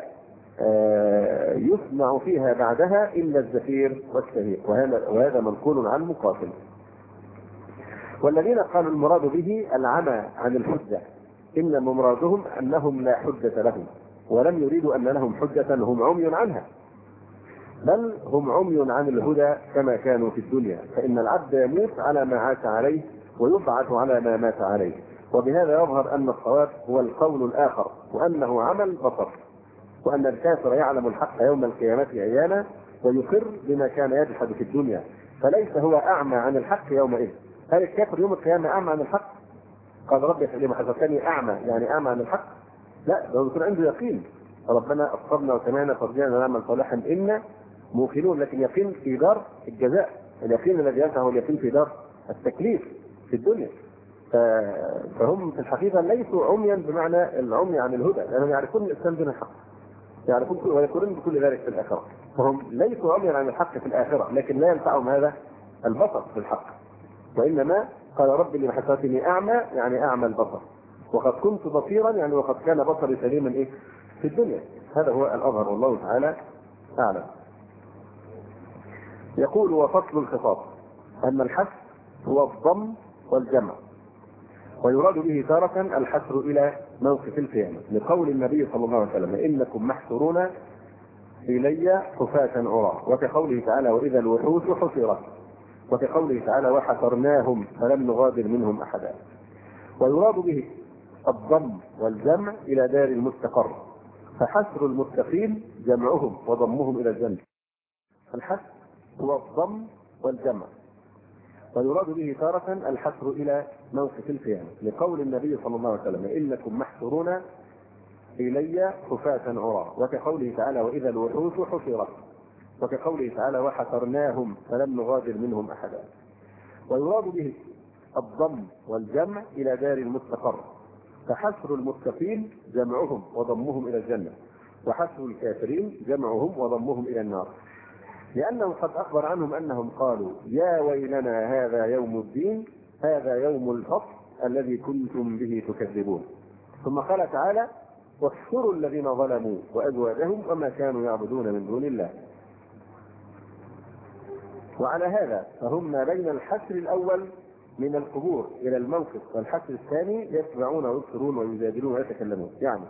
يسمع فيها بعدها إلا الزفير والشهيق. وهذا منقول عن مقاتل. والذين قالوا المراد به العمى عن الحجة إنما مرادهم أنهم لا حجة لهم، ولم يريدوا أن لهم حجة هم عمي عنها، بل هم عمي عن الهدى كما كانوا في الدنيا، فإن العبد يموت على ما عاش عليه ويبعث على ما مات عليه. وبهذا يظهر أن الصواب هو القول الآخر، وأنه عمل بصر، وأن الكافر يعلم الحق يوم القيامة عيانا ويقر بما كان يجحد في الدنيا، فليس هو أعمى عن الحق يومئذ. هل الكافر يوم القيامة أعمى عن الحق؟ قال ربي لما حسبتني أعمى يعني أعمى عن الحق؟ لا، ده يكون عنده يقين، ربنا أبصرنا وسمعنا فرجعنا نعمل صالحا إنا موقنون، لكن يقين في دار الجزاء، اليقين الذي ينفع هو اليقين في دار التكليف في الدنيا. فهم في الحقيقة ليسوا عميا بمعنى العمي عن الهدى، لأنهم يعرفون الإسلام دون الحق، يعرفون ويقولون بكل ذلك في الآخرة، فهم ليسوا عميا عن الحق في الآخرة، لكن لا ينفعهم هذا البصر في الحق. وإنما قال ربي لما حسبتني أعمى يعني أعمى البصر، وقد كنت بصيرا يعني وقد كان بصري سليما إيه في الدنيا. هذا هو الأظهر والله تعالى أعلم. يقول وفصل الخطاب أن الحث هو الضم والجمع، ويراد به تارة الحسر إلى موقف القيامة، لقول النبي صلى الله عليه وسلم إنكم محشورون إلي حفاة عراة، وكقوله تعالى وإذا الوحوش حشرت، وكقوله تعالى وحشرناهم فلم نغادر منهم أحدا. ويراد به الضم والجمع إلى دار المستقر، فحسر المتقين جمعهم وضمهم إلى الجنة. الحسر هو الضم والجمع، ويراد به تارة الحسر إلى موقف القيامة، لقول النبي صلى الله عليه وسلم إنكم محشورون إلي حفاة عراة، وكقوله تعالى وإذا الوحوش حشرت، وكقوله تعالى وحشرناهم فلم نغادر منهم أحدا. ويراد به الضم والجمع إلى دار المستقر، فحسر المتقين جمعهم وضمهم إلى الجنة، وحسر الكافرين جمعهم وضمهم إلى النار، لأنه قد أخبر عنهم أنهم قالوا يا ويلنا هذا يوم الدين، هذا يوم الفصل الذي كنتم به تكذبون. ثم قال تعالى واحشروا الذين ظلموا وأزواجهم وما كانوا يعبدون من دون الله. وعلى هذا فهم ما بين الحسر الأول من القبور إلى الموقف والحسر الثاني يسمعون ويبصرون ويجادلون ويتكلمون. يعني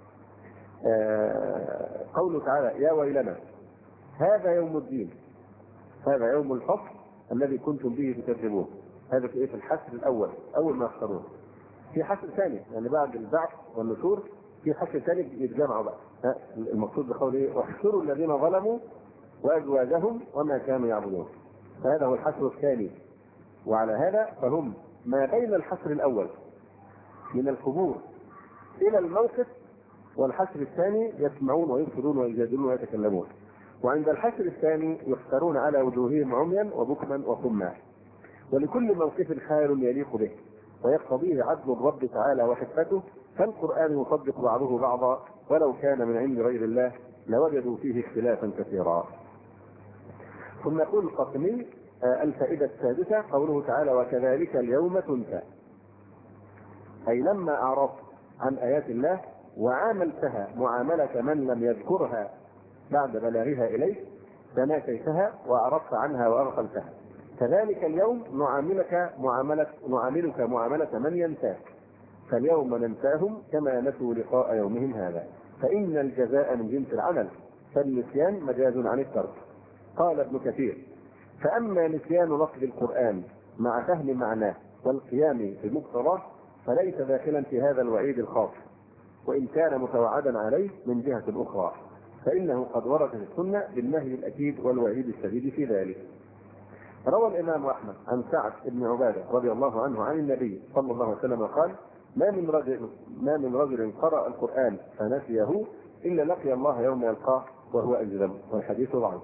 آه قوله تعالى يا ويلنا هذا يوم الدين، هذا يوم الفصل الذي كنتم به تكذبون، هذا في في الحسر الأول أول ما يختارون. في حسر ثاني يعني بعد البعث والنشور في حسر ثاني يتجمعوا بقى، المقصود بقوله واحشروا الذين ظلموا وأزواجهم وما كانوا يعبدون، فهذا هو الحسر الثاني. وعلى هذا فهم ما بين الحسر الأول من القبور إلى الموقف والحسر الثاني يسمعون ويبصرون ويجادلون ويتكلمون. وعند الحسر الثاني يحشرون على وجوههم عميا وبكما وصما، ولكل موقف حال يليق به ويقتضيه عدل الرب تعالى وحكمته، فالقرآن يصدق بعضه بعضا ولو كان من عند غير الله لوجدوا فيه اختلافا كثيرا. ثم يقول القاسمي الفائدة السادسة قوله تعالى وكذلك اليوم تنسى، أي لما أعرضت عن آيات الله وعاملتها معاملة من لم يذكرها بعد بلاغها إليك تناسيتها وأعرضت عنها وأغفلتها، كذلك اليوم نعاملك معاملة نعاملك معاملة من ينساك، فاليوم ننساهم كما نسوا لقاء يومهم هذا، فإن الجزاء من جنس العمل، فالنسيان مجاز عن الترك. قال ابن كثير فأما نسيان لفظ القرآن مع فهم معناه والقيام بمقتضاه فليس داخلا في هذا الوعيد الخاص، وإن كان متوعدا عليه من جهة أخرى، فإنه قد ورد في السنة بالنهي الأكيد والوعيد الشديد في ذلك. روى الإمام أحمد عن سعد بن عبادة رضي الله عنه عن النبي صلى الله عليه وسلم قال ما من رجل ما من رجل قرأ القرآن فنسيه إلا لقي الله يوم يلقاه وهو أجرم، والحديث ضعيف.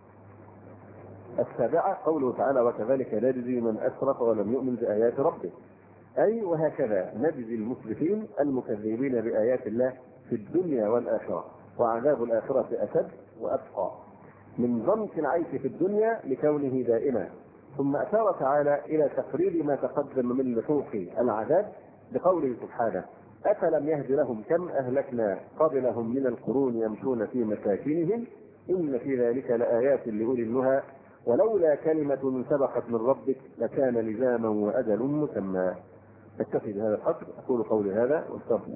السابعة قوله تعالى وكذلك نجزي من أسرف ولم يؤمن بآيات ربه، أي وهكذا نجزي المسرفين المكذبين بآيات الله في الدنيا والآخرة، وعذاب الآخرة أشد وأبقى من ضنك العيش في الدنيا لكونه دائما. ثم أشار تعالى إلى تقرير ما تقدم من لحوق العذاب بقوله سبحانه أفلم يهد لهم كم أهلكنا قبلهم من القرون يمشون في مساكنهم إن في ذلك لآيات لأولي النهى ولولا كلمة سبقت من ربك لكان لزاما وأجل مسمى. أكتفي بهذا الحصر، أقول قولي هذا واستغفر.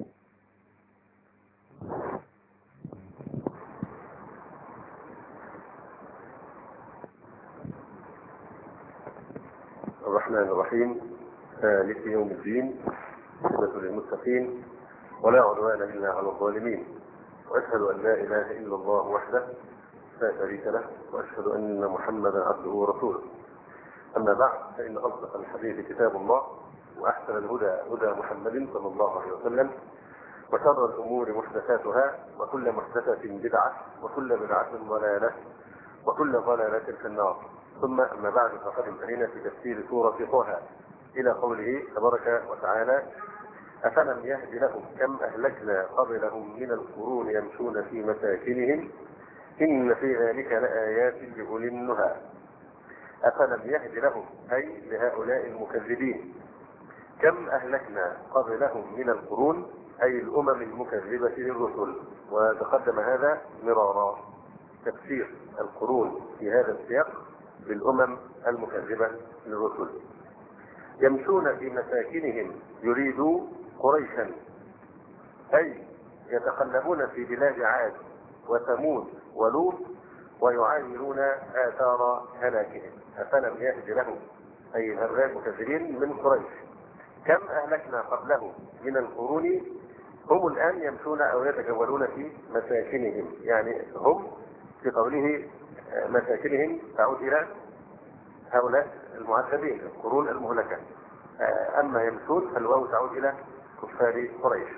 الرحمن الرحيم مالك يوم الدين، عاقبة للمتقين ولا عدوان إلا على الظالمين، وأشهد أن لا إله إلا الله وحده لا شريك له، وأشهد أن محمدا عبده ورسوله. أما بعد، فإن أصدق الحديث كتاب الله، وأحسن الهدى هدى محمد صلى الله عليه وسلم، وشر الأمور محدثاتها، وكل محدثة بدعة، وكل بدعة ضلالة، وكل ضلالة في النار. ثم أما بعد، فقد انتهينا في تفسير سورة طه إلى قوله تبارك وتعالى: أفلم يهد لهم كم أهلكنا قبلهم من القرون يمشون في مساكنهم إن في ذلك لآيات لأولي النهى. أفلم يهد لهم أي لهؤلاء المكذبين كم أهلكنا قبلهم من القرون، أي الأمم المكذبة للرسل. وتقدم هذا مرارا، تفسير القرون في هذا السياق بالأمم المكذبة للرسل. يمشون في مساكنهم يريد قريشا، أي يتقلبون في بلاد عاد وثمود ولوط ويعايرون آثار هلاكهم. أفلم يهد لهم أي هؤلاء المكذبين من قريش كم أهلكنا قبله من القرون، هم الآن يمشون أو يتجولون في مساكنهم، يعني هم في قوله مساكنهم تعود إلى هؤلاء المعذبين القرون المهلكة، أما يمشون فالواو تعود إلى كفار قريش.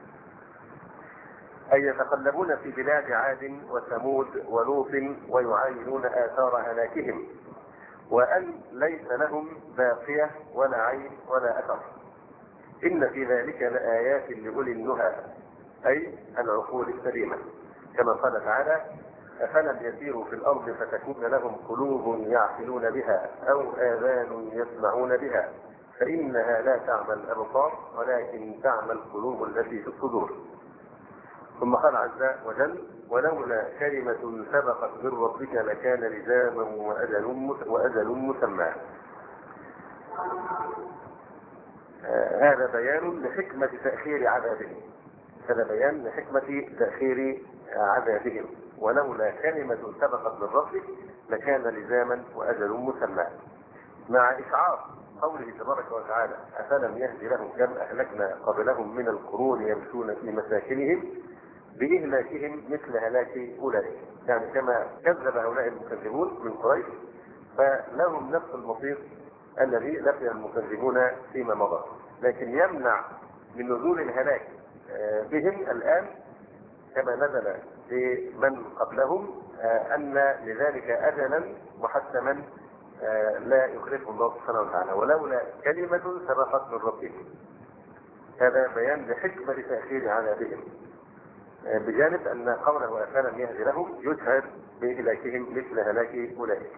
أي يتقلبون في بلاد عاد وثمود ولوط ويعاينون آثار هلاكهم، وأن ليس لهم باقية ولا عين ولا أثر. إن في ذلك لآيات لأولي النهى، أي العقول السليمة، كما قال تعالى: أفلم يسيروا في الأرض فتكون لهم قلوب يعقلون بها أو آذان يسمعون بها فإنها لا تعمى الأبصار ولكن تعمى القلوب التي في الصدور. ثم قال عز وجل: ولولا كلمة سبقت من ربك لكان لزاما وأجل وأجل مسمى. آه هذا بيان لحكمة تأخير عذابهم، هذا بيان لحكمة تأخير عذابهم. ولولا كلمة سبقت من ربك لكان لزاما وأجل مسمى، مع إشعار قوله تبارك وتعالى: أفلم يهد لهم كم أهلكنا قبلهم من القرون يمشون في مساكنهم بإهلاكهم مثل هلاك أولئك. يعني كما كذب هؤلاء المكذبون من قريش فلهم نفس المصير الذي لقي المكذبون فيما مضى، لكن يمنع من نزول الهلاك بهم الآن كما نزل بمن قبلهم أن لذلك أجلا محتما لا يخلفه الله سبحانه وتعالى. ولولا كلمة سبقت من ربهم، هذا بيان لحكمة تأخير عذابهم، بجانب أن قوله أفلم يهد لهم يشعر بإهلاكهم مثل هلاك أولئك.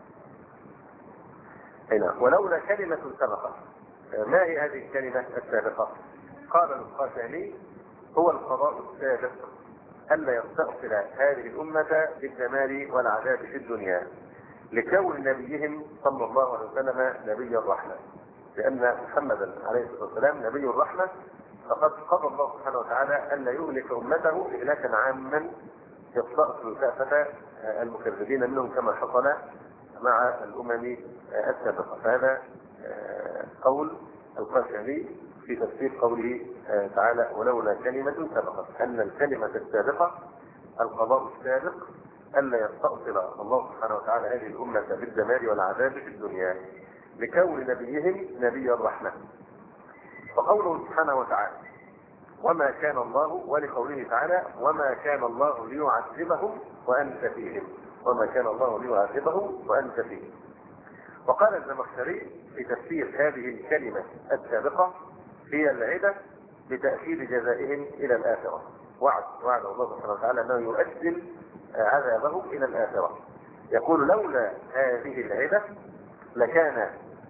هنا ولولا كلمة سبقت، ما هي هذه الكلمة السابقة؟ قال القاسمي: هو القضاء السابق ألا يستأصل هذه الأمة بالدمار والعذاب في الدنيا لكون نبيهم صلى الله عليه وسلم نبي الرحمة، لأن محمدا عليه الصلاة والسلام نبي الرحمة، فقد قضى الله سبحانه وتعالى أن لا يهلك أمته إهلاكا عاما يستأصل كافة المكذبين منهم كما حصل مع الأمم السابقة. فهذا قول القاسمي في تفسير قوله تعالى: ولولا كلمة سبقت، أن الكلمة السابقة القضاء السابق ألا يستأصل الله سبحانه وتعالى هذه الأمة بالدمار والعذاب في الدنيا لكون نبيهم نبي الرحمة. فقوله سبحانه وتعالى: وما كان الله، ولقوله تعالى: وما كان الله ليعذبهم وأنت فيهم، وما كان الله ليعذبهم وأنت فيهم. وقال الزمخشري في تفسير هذه الكلمة السابقة: هي العدة بتأخير جزائهم إلى الآخرة. وعد وعد الله سبحانه وتعالى أنه يؤجل عذابهم إلى الآخرة. يقول: لولا هذه العدة لكان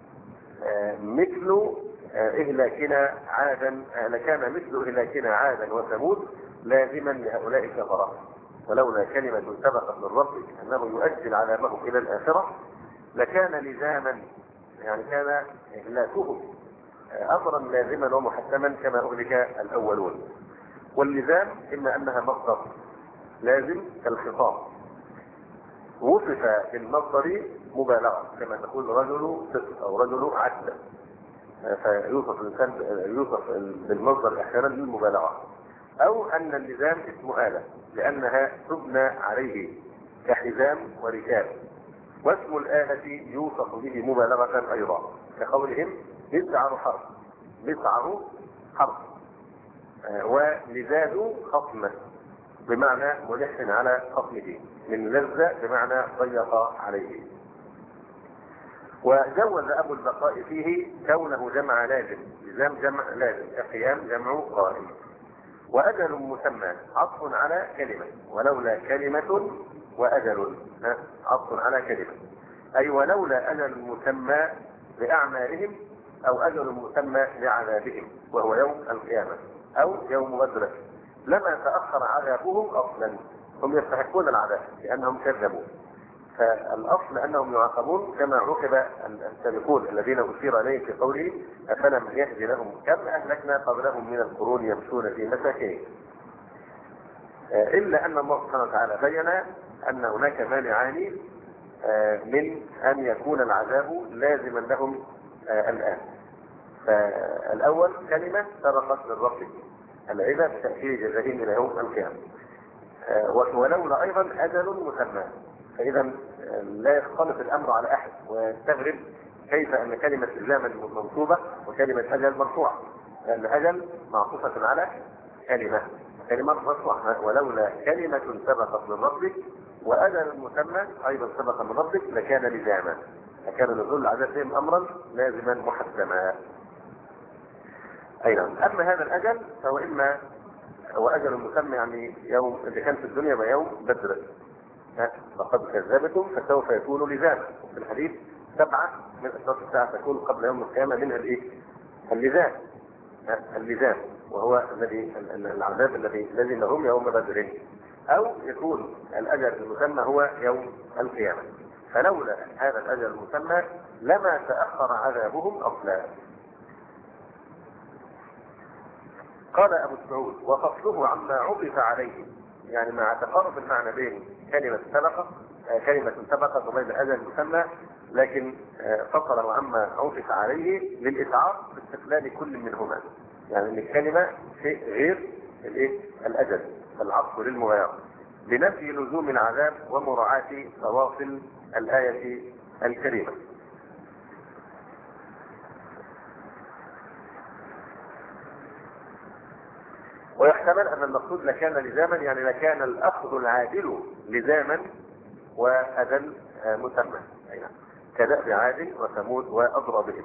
مثل إهلاكنا عادا لكان مثل إهلاكنا عادا وثمود لازما لهؤلاء الكفرة. ولولا كلمة سبقت من ربك أنه يؤجل عذابهم إلى الآخرة لكان لزاما، يعني كان إهلاكهم أمرا لازما ومحتما كما أهلك الأولون. واللزام إما أنها مصدر لازم كالخطاب، وصف بالمصدر مبالغة كما تقول رجل صدق أو رجل عدل، فيوصف الإنسان يوصف بالمصدر أحيانا للمبالغة، أو أن اللزام اسم آلة لأنها تبنى عليه كحزام وركاب، واسم الآلة يوصف به مبالغة أيضا كقولهم مسعر حرب، مسعر حرب، ولزاد خصمه بمعنى ملح على خصمه، من لذة بمعنى ضيق عليه. وجوز أبو البقاء فيه كونه جمع لازم، لزام جمع لازم كقيام جمع قائم. وأجل مسمى عطف على كلمة، ولولا كلمة وأجل عطف على كلمة، أي ولولا أجل مسمى لأعمالهم أو أجل مسمى لعذابهم وهو يوم القيامة أو يوم بدر لما تأخر عذابهم أصلا. هم يستحقون العذاب لأنهم كذبوا، فالأصل أنهم يعاقبون كما عوقب السابقون الذين أشير إليه في قوله أفلم يهد لهم كم أهلكنا قبلهم من القرون يمشون في مساكنهم. إلا أن الله سبحانه وتعالى بين أن هناك مانعان من أن يكون العذاب لازما لهم الآن. فالأول كلمة سبقت للرب العباد بتأثير جزائهم إلى يوم القيامة، ولولا أيضا أجل مسمى. فإذا لا يختلط الأمر على أحد ويستغرب كيف أن كلمة إلزاما منصوبة وكلمة أجل مرفوعة، لأن أجل معطوفة على كلمة كلمة مرفوعة. ولولا كلمة سبقت من ربك وأجل مسمى أيضا سبق من ربك لكان لزاما، لكان نزول العذاب فيهم أمرا لازما محتما. أي نعم. أما هذا الأجل فهو إما هو أجل مسمى يعني يوم اللي كان في الدنيا بيوم بدر، فقد كذبتم فسوف يكون لزاما. في الحديث سبعة من أشراط الساعة تكون قبل يوم القيامة منها الإيه؟ اللزام، اللزام وهو الذي العذاب الذي الذي لهم يوم بدر، أو يكون الأجل المسمى هو يوم القيامة. فلولا هذا الأجل المسمى لما تأخر عذابهم أصلا. قال أبو سعود وفصله عما عطف عليه، يعني مع تقارب المعنى بين كلمة سبقة كلمة سبقت وبين الأجل المسمى، لكن فصله عما عطف عليه للإشعار باستقلال كل منهما، يعني ان الكلمة شيء غير الايه الأجل، العطف للمغايرة بنفي لزوم العذاب ومراعاة فواصل الآية الكريمة. ويحتمل أن المقصود لكان لزاما، يعني لكان الأخذ العادل لزاما وأجل مسمى، كدأب عاد وثمود وأضرابهم.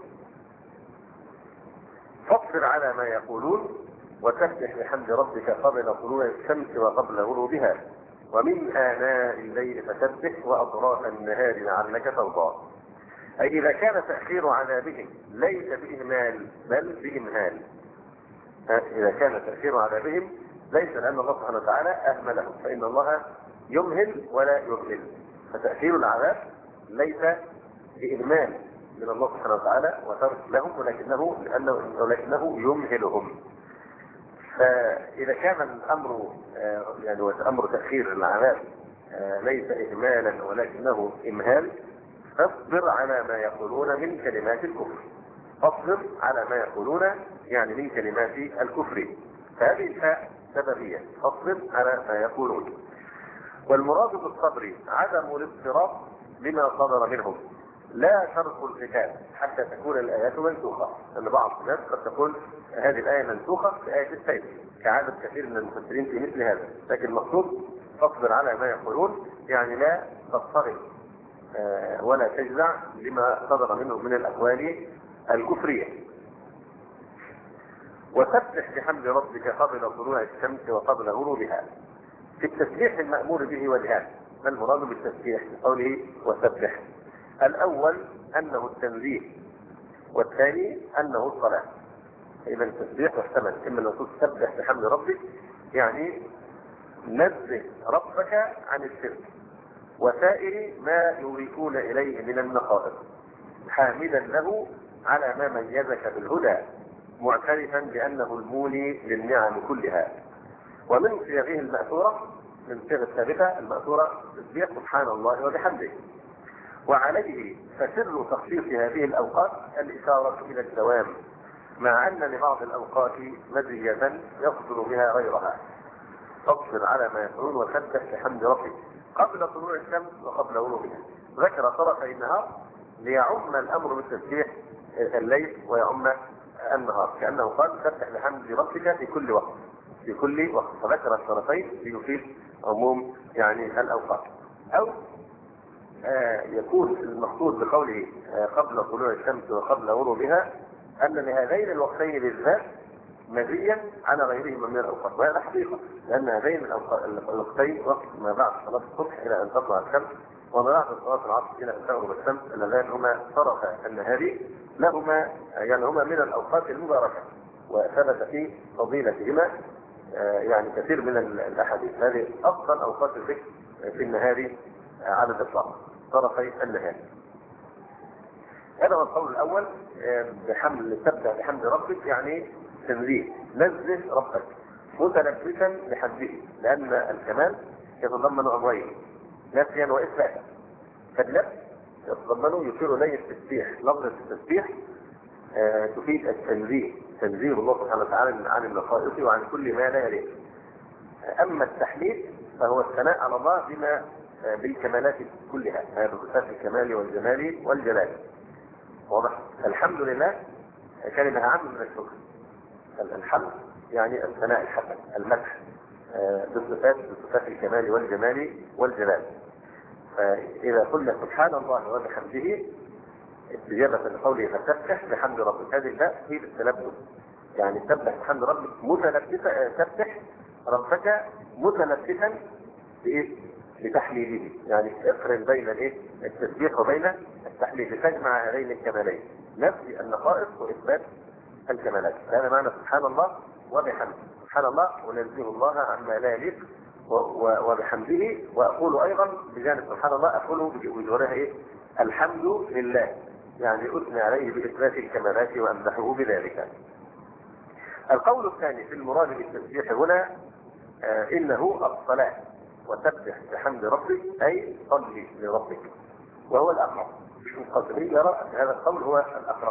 فاصبر على ما يقولون وسبح بحمد ربك قبل طلوع الشمس وقبل غروبها ومن آناء الليل فسبح وأطراف النهار لعلك ترضى. أي إذا كان تأخير عذابهم ليس بإهمال بل بإمهال، إذا كان تأخير عذابهم ليس لأن الله سبحانه وتعالى أهملهم، فإن الله يمهل ولا يهمل، فتأخير العذاب ليس بإهمال من الله سبحانه وتعالى وترك لهم، ولكنه لأنه ولكنه يمهلهم. فإذا كان الأمر يعني أمر تأخير العذاب ليس إهمالا ولكنه إمهال، فاصبر على ما يقولون من كلمات الكفر. فاصبر على ما يقولون يعني من كلمات الكفر، فهذه الفاء سببية، فاصبر على ما يقولون. والمراد بالصبر عدم الاضطراب لما صدر منهم، لا شرط الكتاب حتى تكون الآيات منسوخة، لأن بعض الناس قد تقول هذه الآية منسوخة في آية السيف كعادة كثير من المفسرين في مثل هذا، لكن المقصود تصبر على ما يقولون يعني لا تضطرب ولا تجزع لما صدر منهم من الأقوال الكفرية. وسبح بحمد ربك قبل طلوع الشمس وقبل غروبها. في التسبيح المأمور به وجهان، ما المراد بالتسبيح بقوله وسبح؟ الأول أنه التنزيه، والثاني أنه الصلاة. إذا التسبيح يحتمل إما أن تقول سبح بحمد ربك يعني نزه ربك عن الشرك وسائر ما يضيفون إليه من النقائص، حامدا له على ما ميزك بالهدى، معترفا بأنه المولي للنعم كلها. ومن صيغه المأثورة من صيغ الثابتة المأثورة تسبيح سبحان الله وبحمده. وعليه فسر تخصيص هذه الأوقات الإشارة إلى الدوام، مع أن لبعض الأوقات مزية يصدر بها غيرها. فاصبر على ما يفعلون وسبح بحمد ربك قبل طلوع الشمس وقبل غروبها. ذكر طرفي النهار ليعم الأمر بالتسبيح الليل ويعم النهار، كأنه قال سبح بحمد ربك في كل وقت في كل وقت، فذكر الطرفين ليفيد عموم يعني الأوقات. أو آه يكون المقصود بقوله آه قبل طلوع الشمس وقبل غروبها أن لهذين الوقتين بالذات مزيا على غيرهما من الأوقات، وهذا حقيقة، لأن هذين الوقتين وقت ما بعد صلاة الصبح إلى أن تطلع الشمس وما بعد صلاة العصر إلى أن تغرب الشمس، اللذان هما طرفا النهار لهما يعني هما من الأوقات المباركة، وثبت في فضيلتهما آه يعني كثير من الأحاديث. هذه أفضل أوقات الذكر في النهار على الإطلاق، طرفي النهار. هذا هو القول الأول، بحمد تبدأ بحمد ربك يعني تنزيه، نزه ربك متلبسا بحمده، لأن الكمال يتضمن أمرين نفيا وإثباتا. فالنفي يتضمن يشير إليه التسبيح، لفظة التسبيح آه تفيد التنزيه، تنزيه الله سبحانه وتعالى عن النقائص وعن كل ما لا يليق. أما التحميد فهو الثناء على الله بما آه بالكمالات كلها، هذا بصفات الكمال والجمال والجلال. واضح؟ الحمد لله كلمة أعم من الشكر. الحمد يعني الثناء الحسن، المدح بالصفات بصفات الكمال والجمال والجلال. فإذا قلنا سبحان الله وبحمده استجابة لقوله فسبح بحمد ربك، هذه الباء هي التلبس، يعني سبح بحمد ربك متلبسا، سبح ربك متلبسا بإيه؟ بتحميده، يعني اقرن بين الايه؟ التسبيح وبين التحميد، تجمع هذين الكمالين، نفي النقائص واثبات الكمالات. هذا معنى سبحان الله وبحمده. سبحان الله ونزه الله عما لا يليق وبحمده. واقول ايضا بجانب سبحان الله اقول بجوارها ايه؟ الحمد لله، يعني اثني عليه باثبات الكمالات وامدحه بذلك. القول الثاني في المراد بالتسبيح هنا آه انه الصلاه، وسبح بحمد ربك أي صلي لربك، وهو الأقرب. القاسمي يرى أن هذا القول هو الأقرب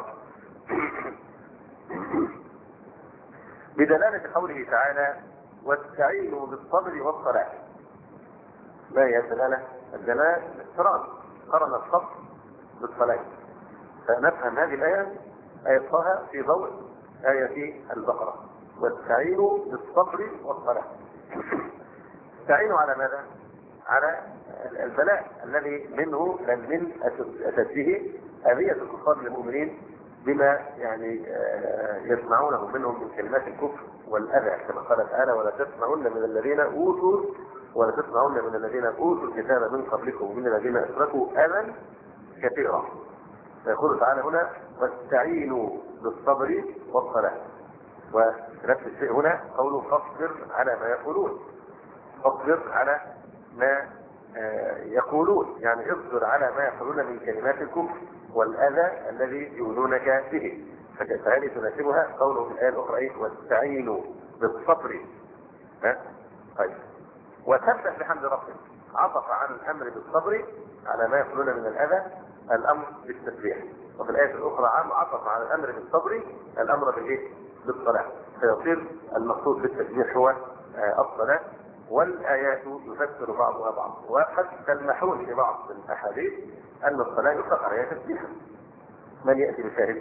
بدلالة قوله تعالى واستعينوا بالصبر والصلاة. ما هي الدلالة؟ الدلالة الاقتران، قرن الصبر بالصلاة. فنفهم هذه الآية آية طه في ضوء آية البقرة، واستعينوا بالصبر والصلاة. استعينوا على ماذا؟ على البلاء الذي منه لن من أساسه أذية الكفار للمؤمنين بما يعني يسمعونه منهم من كلمات الكفر والأذى، كما قال تعالى ولا تسمعن من الذين أوتوا ولا تسمعن من الذين أوتوا الكتاب من قبلكم ومن الذين أشركوا أذى كثيرا. فيقول تعالى هنا واستعينوا بالصبر والصلاة. ونفس الشيء هنا قوله فاصبر على ما يقولون، اصبر على ما يقولون، يعني اصبر على ما يقولون من كلمات الكفر والأذى الذي يؤذونك به. فهذه تناسبها قوله في الآية الأخرى واستعينوا بالصبر. ها؟ طيب. وسبح بحمد ربك، عطف عن الأمر بالصبر على ما يقولون من الأذى الأمر بالتسبيح، وفي الآية الأخرى عام عطف على الأمر بالصبر الأمر بالإيه؟ بالصلاة. فيصير المقصود بالتسبيح هو الصلاة، والآيات يفسر بعضها بعض. وقد تلمحون في بعض الأحاديث أن الصلاة يطلق عليها تسبيحا. من يأتي بشاهد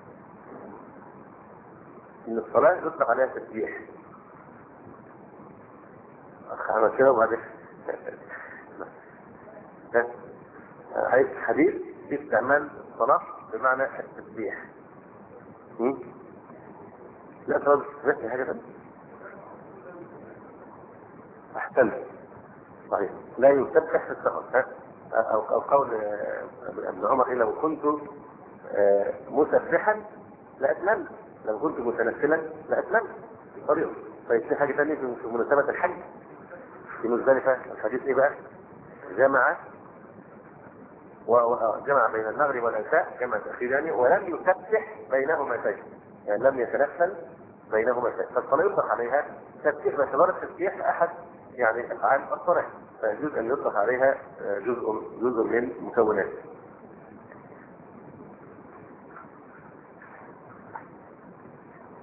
أن الصلاة يطلق عليها تسبيح؟ أخ عمل كده وبعدين حديث في استعمال الصلاة بمعنى التسبيح. لا ترى بس حاجة ثانية. أحسن صحيح، لا يسبح في السفر. أو قول ابن عمر لو كنت مسبحا لأتممت، لو كنت متنفلا لأتممت طريقه. فيصير حاجة ثانية في مناسبة الحج في مزدلفة. الحديث إيه بقى؟ جمع وجمع بين المغرب والعشاء جمع تأخيراني، ولم يسبح بينهما شيء، يعني لم يتنفل بينهما شيء. فالصلاة يطلق عليها تسبيح باعتبار التسبيح أحد يعني أفعال الصلاة، فيجوز أن يطلق عليها جزء جزء من مكونات.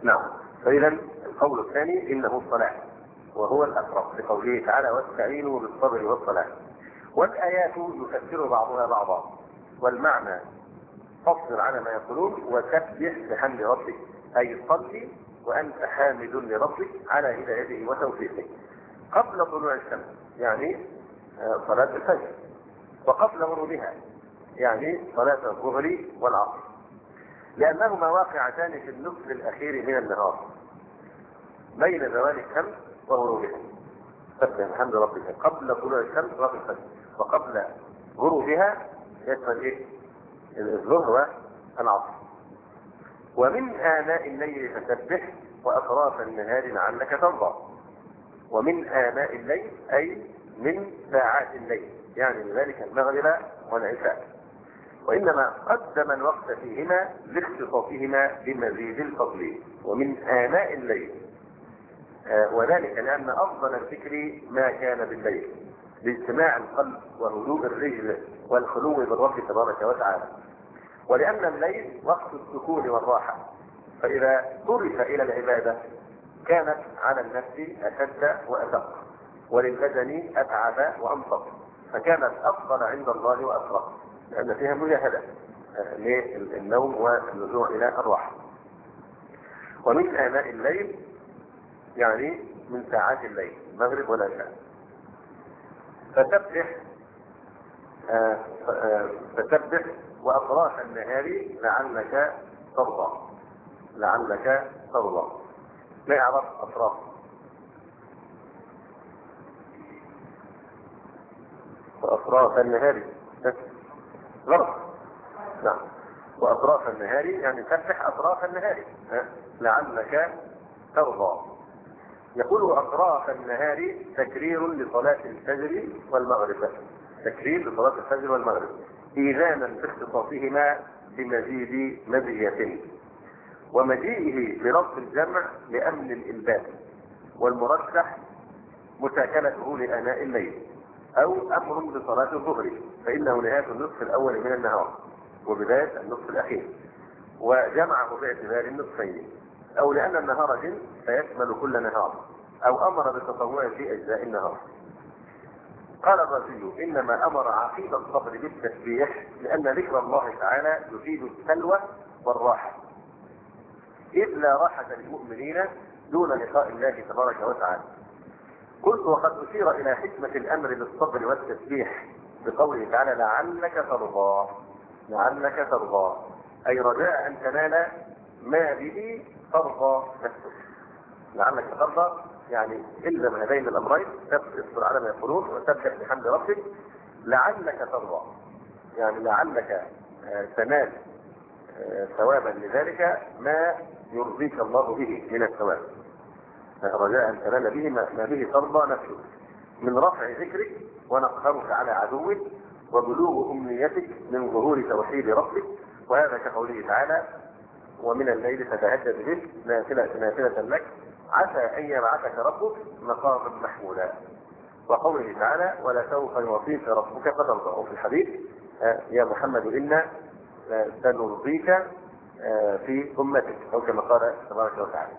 نعم. فإذا القول الثاني إنه الصلاة، وهو الأقرب لقوله تعالى واستعينوا بالصبر والصلاة. والآيات يفسر بعضها بعضا، والمعنى فاصبر على ما يقولون وسبح بحمد ربك، أي صلي وأنت حامد لربك على هدايته وتوفيقه قبل طلوع الشمس، يعني صلاة الفجر، وقبل غروبها، يعني صلاة الظهر والعصر، لأنهما واقعتان في النصف الأخير من النهار بين زوال الشمس وغروبها. سبح بحمد ربك قبل طلوع الشمس وقت الفجر، وقبل غروبها يشمل ايه؟ الظهر والعصر. ومن آناء الليل فسبح وأطراف النهار لعلك ترضى. ومن آناء الليل أي من ساعات الليل، يعني لذلك المغرب والعشاء، وإنما قدم الوقت فيهما لاختصاصهما بمزيد الفضل. ومن آناء الليل، آه وذلك لأن أفضل الذكر ما كان بالليل لاجتماع القلب وهدوء الرجل والخلو بالرب تبارك وتعالى، ولأن الليل وقت السكون والراحة، فإذا صرف إلى العبادة كانت على النفس أشد وأدق، وللبدن أتعب وأنصف، فكانت أفضل عند الله وأسرع، لأن فيها مجاهدة للنوم والرجوع إلى الراحة. ومن آناء الليل يعني من ساعات الليل المغرب والعشاء. فسبح آه آه فسبح وأطراف النهار لعلك ترضى. لعلك ترضى. ما يعرف أطراف؟ وأطراف النهار غلط. نعم. وأطراف النهار يعني سبح أطراف النهار لعلك ترضى. يقول أطراف النهار تكرير لصلاة الفجر والمغرب، تكرير لصلاة الفجر والمغرب إيذانا باختصاصهما بمزيد مزية، ومجيئه بلفظ الجمع لأمن الإلباس، والمرشح متاكلته لآناء الليل، أو أمر بصلاة الظهر فإنه نهاية النصف الأول من النهار وبداية النصف الأخير، وجمعه باعتبار النصفين، أو لأن النهار جنس فيشمل كل نهار، أو أمر بالتطوع في أجزاء النهار. قال الرازي إنما أمر عقيد الصبر بالتسبيح لأن ذكر الله تعالى يفيد السلوى والراحة، إذ لا راحة للمؤمنين دون لقاء الله تبارك وتعالى. قلت وقد أشير إلى حكمة الأمر بالصبر والتسبيح بقوله تعالى لعلك ترضى. لعلك ترضى أي رجاء أن تنال ما به ترضى نفسك. لعلك ترضى يعني إلزم هذين الأمرين، اصبر على ما يقولون وسبح بحمد ربك لعلك ترضى، يعني لعلك تنال ثوابا لذلك ما يرضيك الله به من الثواب، رجاء أن تنال به ما به ترضى نفسك من رفع ذكرك ونقهرك على عدوك وبلوغ أمنيتك من ظهور توحيد ربك. وهذا كقوله تعالى ومن الليل فتهجد به نافلة نافلة لك عسى أن يبعثك ربك مقاما محمودا. وقوله تعالى ولسوف يعطيك ربك فترضى. وفي الحديث يا محمد إنا سنرضيك في أمتك، أو كما قال تبارك وتعالى.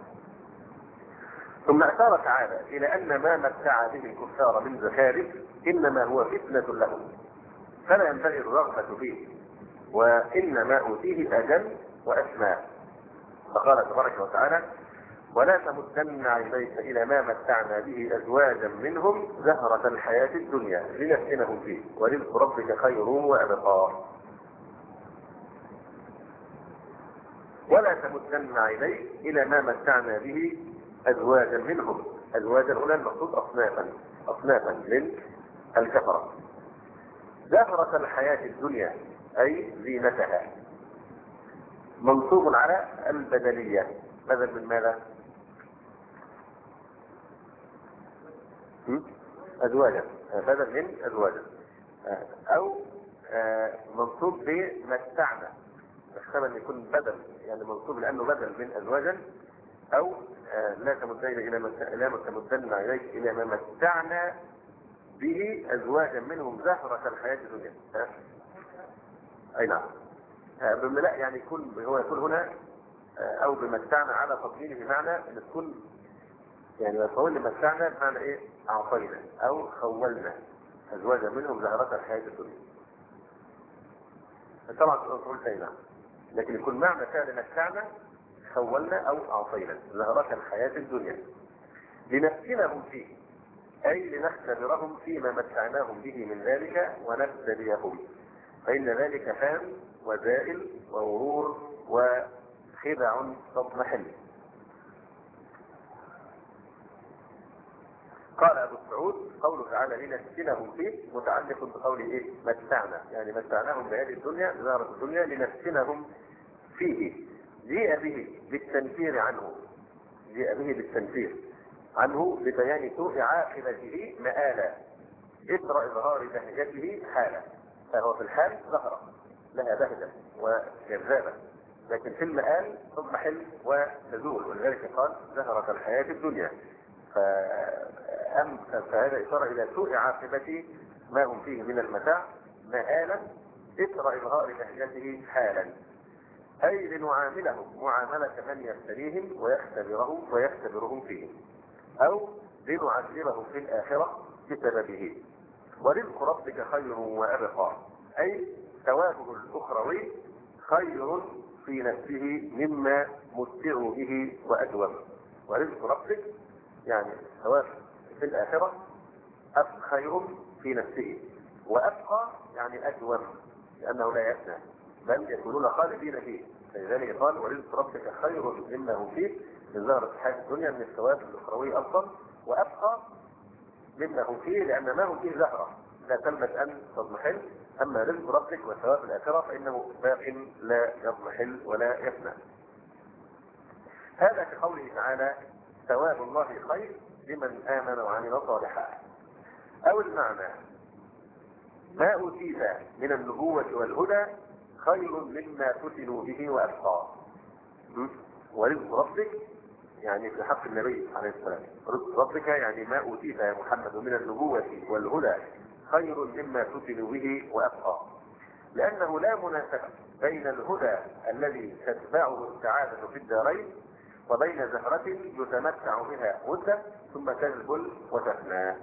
ثم أشار تعالى إلى أن ما متع به الكفار من زخارف إنما هو فتنة لهم فلا ينبغي الرغبة فيه، وإنما أوتيه أجل وأسمى. فقال تبارك وتعالى ولا تمدن عينيك إلى ما متعنا به أزواجا منهم زهرة الحياة الدنيا لنفتنهم فيه ورزق ربك خير وأبقى. ولا تمدن عينيك إلى ما متعنا به أزواجا منهم. أزواجا هنا المقصود أصنافا أصنافا من الكفرة. زهرة الحياة الدنيا أي زينتها، منصوب على البدلية بدل من ماذا؟ أزواجا بدل من أزواجا، أو منصوب بمتعنا، يحتمل يكون بدل يعني منصوب لأنه بدل من أزواجا، أو لا تمدن إلى لا تمدن عينيك إلى ما متعنا به أزواجا منهم زهرة الحياة الدنيا. أي نعم. لا يعني يكون هو يكون هنا او بمتعنا على تضمينه بمعنى ان تكون يعني بقول متعنا بمعنى ايه؟ اعطينا او خولنا ازواجا منهم زهرة الحياة الدنيا. طبعا تقول زي نعم، لكن يكون معنى فعل متعنا خولنا او اعطينا زهرة الحياة الدنيا لنفتنهم فيه، اي لنختبرهم فيما متعناهم به من ذلك ونبتليهم، فان ذلك فان وزائل وغرور وخدع تضمحل. قال ابو السعود قوله تعالى لنفتنهم فيه متعلق بقوله ايه؟ متعنا، يعني متعناهم بهذه الدنيا بزهرة الدنيا لنفتنهم فيه. جيء به بالتنفير عنه، جيء به بالتنفير عنه لبيان سوء عاقبته مآلا إثر إظهار بهجته حالا، فهو في الحال زهرة لها بهجة وجذابة، لكن في المآل تضمحل وتزول، ولذلك قال زهرة الحياة الدنيا. فأم فهذا إشارة إلى سوء عاقبة ما هم فيه من المتاع مآلا إثر إظهار بهجته حالا، أي لنعاملهم معاملة من يبتليهم ويختبرهم ويختبرهم فيه، أو لنعذبهم في الآخرة بسببه. ورزق ربك خير وأبقى، أي ثوابه الأخروي خير في نفسه مما متعوا به وأدوم. ورزق ربك يعني ثواب في الآخرة خير في نفسه، وأبقى يعني أدوم لأنه لا يفنى بل يكونون خالدين فيه، فلذلك قال ورزق ربك خير مما هو فيه من زهرة الحياة الدنيا من الثواب الأخروي أفضل، وأبقى مما هو فيه لأن ما هو فيه زهرة لا تلبث أن تضمحل، أما رزق ربك وثواب الآخرة فإنه باق لا يضمحل ولا يفنى. هذا كقوله تعالى ثواب الله خير لمن آمن وعمل صالحا، أو المعنى ما أوتيت من النبوة والهدى خير مما فتنوا به وأبقى. ورزق ربك يعني في حق النبي عليه السلام، رزق ربك يعني ما أوتيت يا محمد من النبوة والهدى خير مما فتنوا به وأبقى، لأنه لا مناسبة بين الهدى الذي تتبعه السعادة في الدارين وبين زهرة يتمتع بها مدة ثم تذبل وتفنى.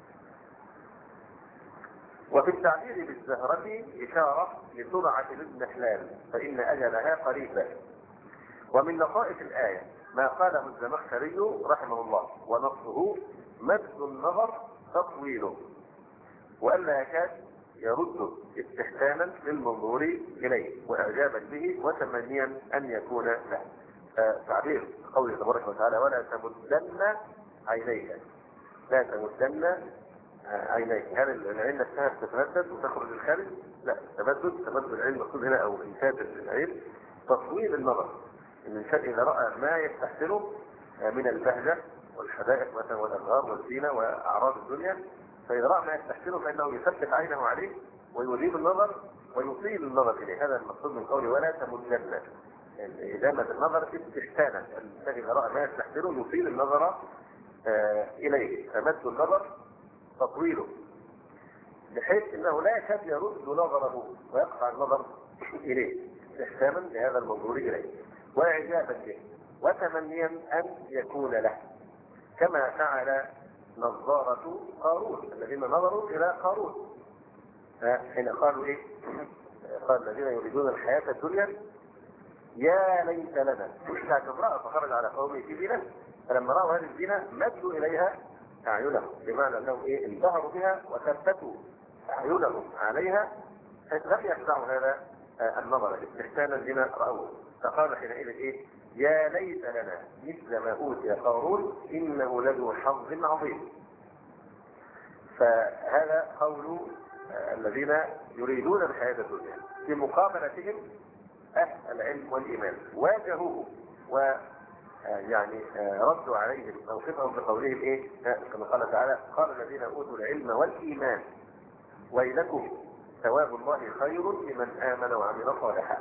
وفي التعبير بالزهرة إشارة لسرعة الاضمحلال فإن أجلها قريبا. ومن لطائف الآية ما قاله الزمخشري رحمه الله ونصه مد النظر تطويله، وألا يكاد يرد استحسانا للمنظور إليه وإعجابا به وتمنيا أن يكون له. تعبير قوله تبارك وتعالى ولا تمدن عينيك، لا تمدن عينيك، هل العين نفسها تتمدد وتخرج الخارج؟ لا، تمدد تمدد العين المقصود هنا او انتاج العين تصوير النظر، ان الانسان اذا راى ما يستحسنه من البهجه والحدائق مثلا والازهار والزينه واعراض الدنيا، فاذا راى ما يستحسنه فانه يثبت عينه عليه ويذيب النظر ويطيل النظر اليه. هذا المقصود من قوله ولا تمدن، يعني ادامه النظر استحسانا، الانسان اذا راى ما يستحسنه يطيل النظر آه اليه، فمد النظر تطويله بحيث انه لا يكاد يرد نظره ويقطع النظر اليه استحسانا لهذا المنظور اليه واعجابا به وتمنيا ان يكون له، كما فعل نظارة قارون الذين نظروا الى قارون حين قالوا ايه؟ قال الذين يريدون الحياة الدنيا يا ليت لنا، كانت امرأة فخرج على قومه في زينة، فلما رأوا هذه الزينة مدوا اليها أعينهم، بمعنى أنهم إيه انبهروا بها وثبتوا أعينهم عليها لم يخدعوا هذا النظر استحسانا لما رأوه، فقال حينئذ إيه يا ليت لنا مثل ما أوتي قارون إنه لذو حظ عظيم. فهذا قول الذين يريدون الحياة الدنيا في مقابلتهم أهل العلم والإيمان، واجهوه و يعني ردوا عليهم موقفهم بقولهم ايه كما قال تعالى قال الذين اوتوا العلم والايمان ويلكم ثواب الله خير لمن امن وعمل صالحا.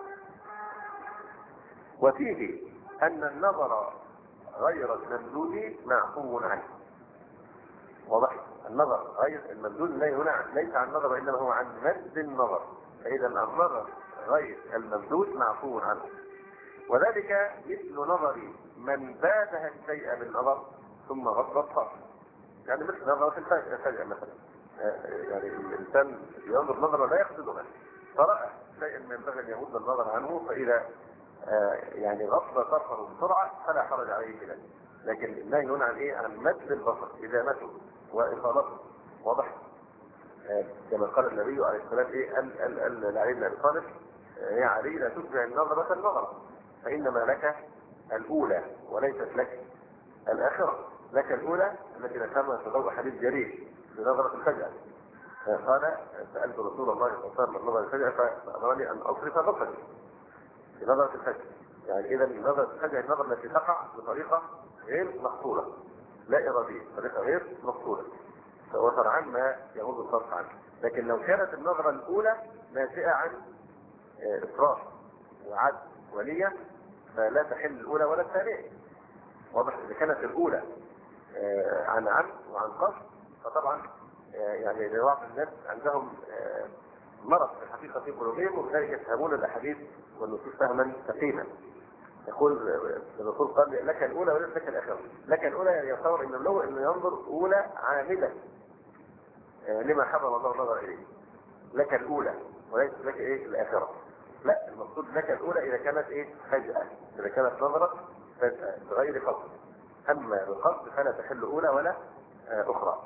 وفيه ان النظر غير الممدود معفو عنه، واضح النظر غير الممدود هنا ليس عن النظر انما هو عن مد النظر، فاذا النظر غير الممدود معفو عنه. وذلك مثل نظر من بادها الشيء بالنظر ثم غض الطرف. يعني مثل نظرة الفجأة مثلا، يعني الإنسان ينظر نظرة لا يقصدها، فرأى شيئا ما ينبغي أن يغض النظر عنه، فإذا يعني غض طرفه بسرعة فلا حرج عليه في ذلك. لكن النهي هنا عن إيه؟ عن مد البصر، إدامته وإطالته. واضح؟ كما قال النبي عليه السلام إيه؟ قال لعلي بن أبي طالب: يا علي لا تتبع النظرة النظرة، فإنما لك الأولى وليست لك الآخرة. لك الأولى التي ذكرنا في ضوء حديث جرير بنظرة الفجأة. قال: سألت رسول الله صلى الله عليه وسلم عن نظرة الفجأة فأمرني أن أصرف بصري في نظرة الفجأة. يعني إذا نظرة الفجأة النظرة التي تقع بطريقة غير مقصودة، لا إرادية، طريقة غير مقصودة، وسرعان ما يغض الطرف عنه. لكن لو كانت النظرة الأولى ناشئة عن إسراف وعد ونية فلا تحل الأولى ولا الثانية. واضح؟ إذا كانت الأولى عن عمد وعن قصد فطبعا يعني لبعض الناس عندهم مرض في الحقيقة في قلوبهم، وبذلك يفهمون الأحاديث والنصوص فهما سقيما. يقول الرسول قال: لك الأولى وليس لك الآخرة. لك الأولى يعني يتصور إن له إنه ينظر أولى عامدة لما حرم الله النظر إليه. لك الأولى وليس لك إيه الآخرة. لا، المقصود لك الأولى إذا كانت إيه فجأة، إذا كانت نظرة فجأة بغير قصد. أما بقصد فلا تحل أولى ولا أخرى.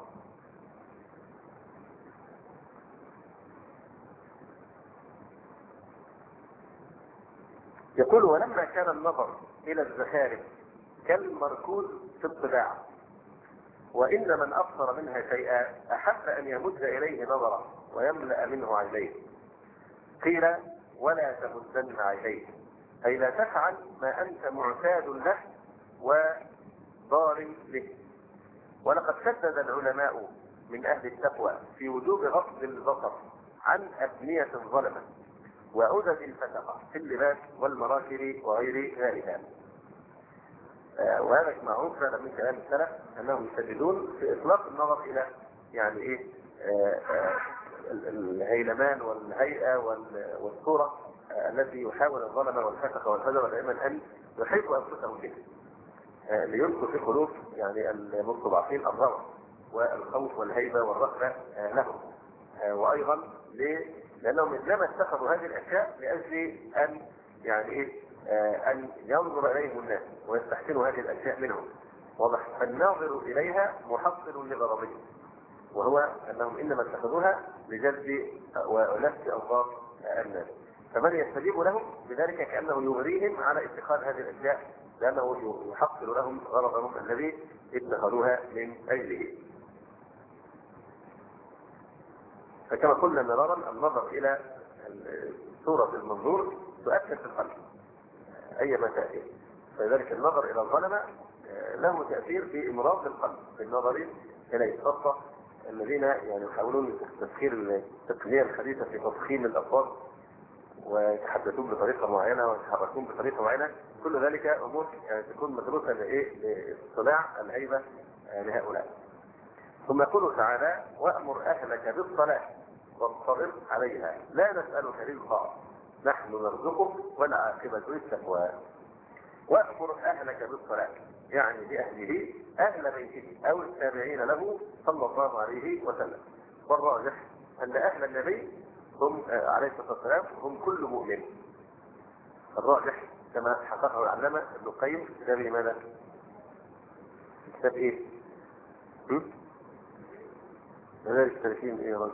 يقول: ولما كان النظر إلى الزخارف كالمركوز في الطباع، وإن من أبصر منها شيئا أحب أن يمد إليه نظره ويملأ منه عينيه. قيل: ولا تمدن عينيه، أي لا تفعل ما أنت معتاد له وضار له. ولقد شدد العلماء من أهل التقوى في وجوب غض البصر عن أبنية الظلمة وعدد الفتقة في اللباس والمراكب وغير ذلك. آه وهذا معروف فعلا من كلام السلف أنهم يشددون في إطلاق النظر إلى يعني إيه آه آه الهيلمان والهيئة والصورة آه التي يحاول الظلمة والفتقة والفجر دائما أن يحيطوا أنفسهم به آه ليلقوا في قلوب يعني المستضعفين الروع والخوف والهيبة والرهبة آه لهم. آه وأيضا ليه؟ لأنهم إنما اتخذوا هذه الأشياء لأجل أن يعني إيه آه أن ينظر إليهم الناس ويستحسنوا هذه الأشياء منهم. واضح؟ فالناظر إليها محصل لغرضهم، وهو أنهم إنما اتخذوها لجلب ولفت أوقات الناس. فمن يستجيب لهم بذلك كأنه يغريهم على اتخاذ هذه الأشياء، لأنه يحصل لهم غرضهم الذي اتخذوها من أجله. فكما قلنا مرارا النظر إلى صورة المنظور تؤثر في القلب أيما تأثير. فلذلك النظر إلى الظلمة له تأثير في إمراض القلب في النظر إليه، خاصة الذين يعني يحاولون تسخير التقنية الحديثة في تضخيم الألفاظ ويتحدثون بطريقة معينة ويتحركون بطريقة معينة. كل ذلك أمور يعني تكون مدروسة لإيه؟ لاصطناع الهيبة لهؤلاء. ثم يقول تعالى: وأمر أهلك بالصلاة واصطبر عليها لا نسألك رزقا نحن نرزقك والعاقبة للتقوى. وأمر أهلك بالصلاة يعني بأهله أهل بيته أو التابعين له صلى الله عليه وسلم. والراجح أن أهل النبي هم عليه الصلاة والسلام هم كل مؤمن. الراجح كما حققه العلامة ابن القيم في كتابه ماذا؟ كتاب إيه؟ مدارج السالكين إيه يا رجل؟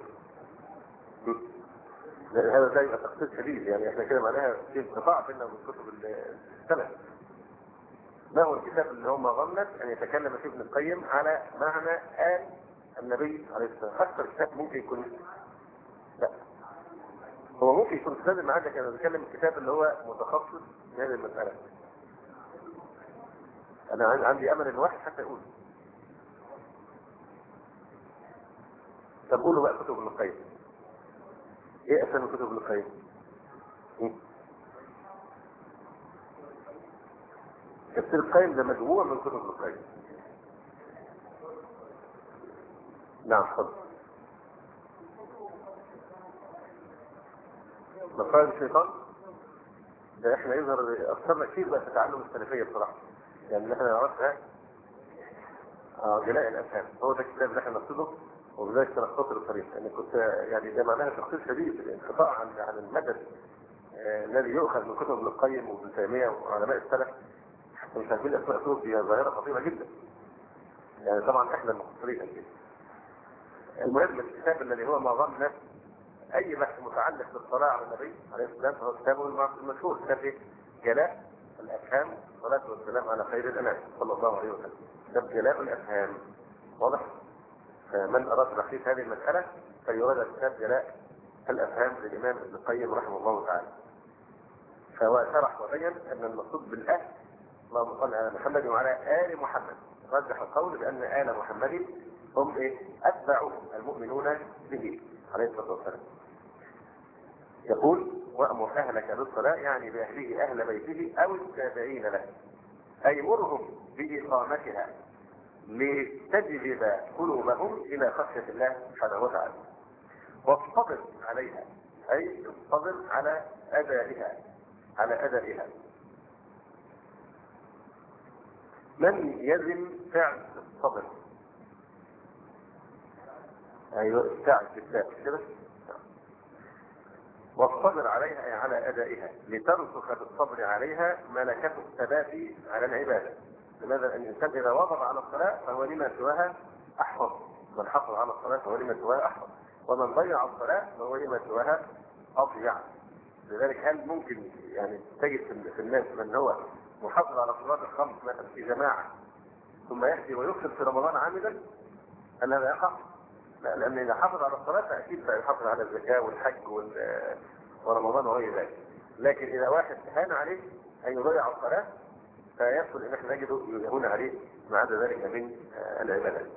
هذا ده يبقى تخصيص شديد، يعني احنا كده معناها في انقطاع بيننا وبين كتب السلف. ما هو الكتاب اللي هو مظنة أن يتكلم فيه ابن القيم على معنى آل النبي عليه الصلاة والسلام؟ أكثر كتاب ممكن يكون لا هو ممكن يكون كتاب المعادة كان بيتكلم الكتاب اللي هو متخصص في هذه المسألة. أنا عندي أمل إن واحد حتى يقول. طب قولوا بقى كتب ابن القيم. إيه أسامي كتب ابن القيم؟ تفسير القيم ده مجموعة من كتب ابن القيم. نعم حضر. مصائد الشيطان ده احنا يظهر اثرنا كتير بقى في تعلم السلفيه بصراحه. يعني اللي احنا نعرفها اه جلاء الافهام، هو ده الكتاب اللي احنا نقصده، وبذلك سنختصر الطريق. يعني كنت يعني ده معناها تخصيص شديد الانقطاع عن عن المدد آه الذي يؤخذ من كتب ابن القيم وابن تيميه وعلماء السلف. حتى مش عارفين اسماء كتب هي ظاهره خطيره جدا. يعني طبعا احنا المقصرين كده. المهم الكتاب الذي هو معظم الناس اي بحث متعلق بالصلاه على النبي عليه الصلاه والسلام فهو كتابه المشهور، كتاب ايه؟ جلاء الافهام، الصلاه والسلام على خير الانام صلى الله عليه وسلم. كتاب جلاء الافهام واضح؟ فمن اراد تحقيق هذه المساله فيراد كتاب جلاء الافهام للامام ابن القيم رحمه الله تعالى. فهو شرح وبين ان المقصود بالاهل اللهم صل على محمد وعلى ال محمد. رجح القول بان ال محمد هم ايه؟ اتباع المؤمنون به عليه الصلاه والسلام. يقول وامر اهلك بالصلاه، يعني باهله اهل بيته او التابعين له، اي مرهم باقامتها لتجذب قلوبهم الى خشيه الله سبحانه وتعالى. واصطبر عليها، اي اصطبر على ادائها على ادائها. من يزن فعل الصبر؟ ايوه فعل بالذات كده. والصبر عليها أي على أدائها لترسخ بالصبر عليها ملكة الثبات على العبادة. لماذا؟ أن الإنسان إذا واظب على الصلاة فهو لما سواها أحفظ، من حافظ على الصلاة فهو لما سواها أحفظ، ومن ضيع الصلاة فهو لما سواها أضيع. لذلك هل ممكن يعني تجد في الناس من هو محافظ على الصلاة الخمس مثلا في جماعة ثم يأتي ويفطر في رمضان عامدا؟ هل هذا يقع؟ لا، لأن إذا حافظ على الصلاة فأكيد سيحافظ على الزكاة والحج ورمضان وغير ذلك. لكن إذا واحد هان عليه أن يضيع الصلاة فيدخل إن احنا نجده يهون عليه ما عدا ذلك من العبادات.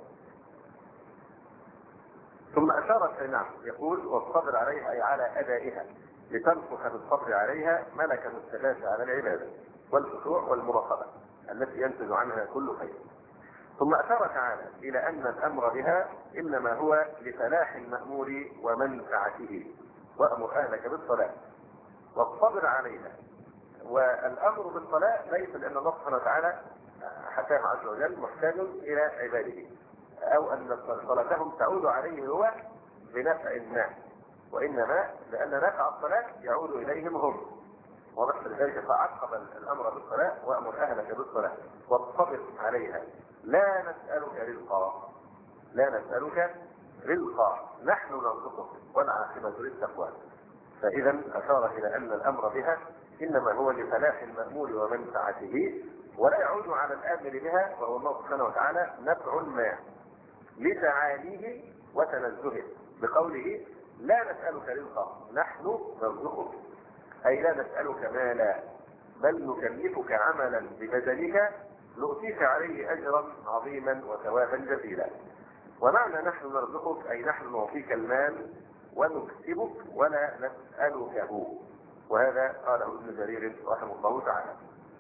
ثم أشارت نعم يقول والصبر عليها أي على أدائها لتنفخ بالصبر عليها ملكة الثبات على العبادة والخشوع والمراقبة التي ينتج عنها كل خير. ثم أشار تعالى إلى أن الأمر بها إنما هو لفلاح المأمور ومنفعته. وأمر أهلك بالصلاة والصبر عليها. والأمر بالصلاة ليس لأن الله سبحانه وتعالى حكاه عز وجل محتاج إلى عباده أو أن صلاتهم تعود عليه هو بنفع ما، وإنما لأن نفع الصلاة يعود إليهم هم. وضح ذلك فعقب الأمر بالصلاة وأمر أهلك بالصلاة والصبر عليها. لا نسألك رزقا لا نسألك رزقا نحن نرزقك والعاقبة للتقوى. فإذا أشار إلى أن الأمر بها إنما هو لفلاح المأمور ومنفعته، ولا يعود على الآمر بها وهو الله سبحانه وتعالى نفع ما لتعاليه وتنزهه بقوله لا نسألك رزقا نحن نرزقك، أي لا نسألك مالا بل نكلفك عملا ببدنك نؤتيك عليه أجرا عظيما وثوابا جزيلا. ومعنى نحن نرزقك أي نحن نعطيك المال ونكسبك ولا نسألكه. وهذا قاله ابن جرير رحمه الله تعالى.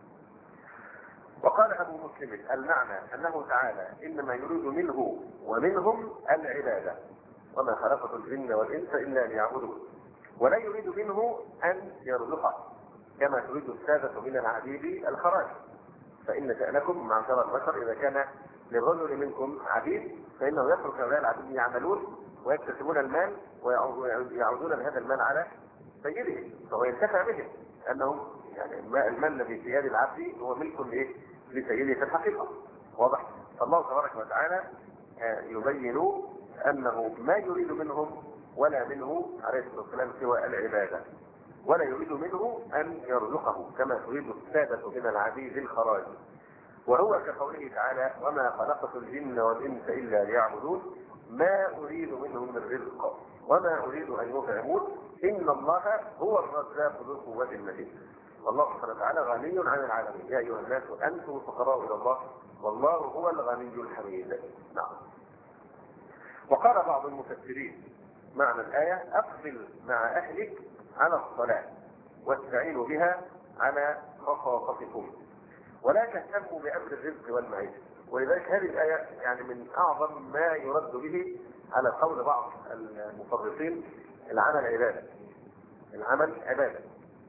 وقال أبو مسلم المعنى أنه تعالى إنما يريد منه ومنهم العبادة وما خلقت الجن والإنس إلا ليعبدون، ولا يريد منه أن يرزقه كما تريد السادة من العبيد الخراج. فإن شأنكم معشر البشر إذا كان للرجل منكم عبيد فإنه يترك هؤلاء العبيد يعملون ويكتسبون المال ويعودون بهذا المال على سيدهم فهو ينتفع بهم، أنهم يعني المال الذي في يد العبد هو ملك لإيه؟ لسيده في الحقيقة. واضح؟ فالله تبارك وتعالى يبين أنه ما يريد منهم ولا منه عليه الصلاة والسلام سوى العبادة، ولا يريد منه أن يرزقه كما تريد السادة من العبيد الخراج. وهو كقوله تعالى وما خلقت الجن والإنس إلا ليعبدون ما أريد منهم من رزق وما أريد أن يطعمون إن الله هو الرزاق ذو القوة المتين. والله سبحانه وتعالى غني عن العالمين يا أيها الناس أنتم الفقراء إلى الله والله هو الغني الحميد. نعم. وقال بعض المفسرين معنى الآية أقبل مع أهلك على الصلاة واستعينوا بها على خصاصتكم ولا تهتموا بأمر الرزق والمعيشة. ولذلك هذه الآية يعني من أعظم ما يرد به على قول بعض المفرطين العمل عبادة. العمل عبادة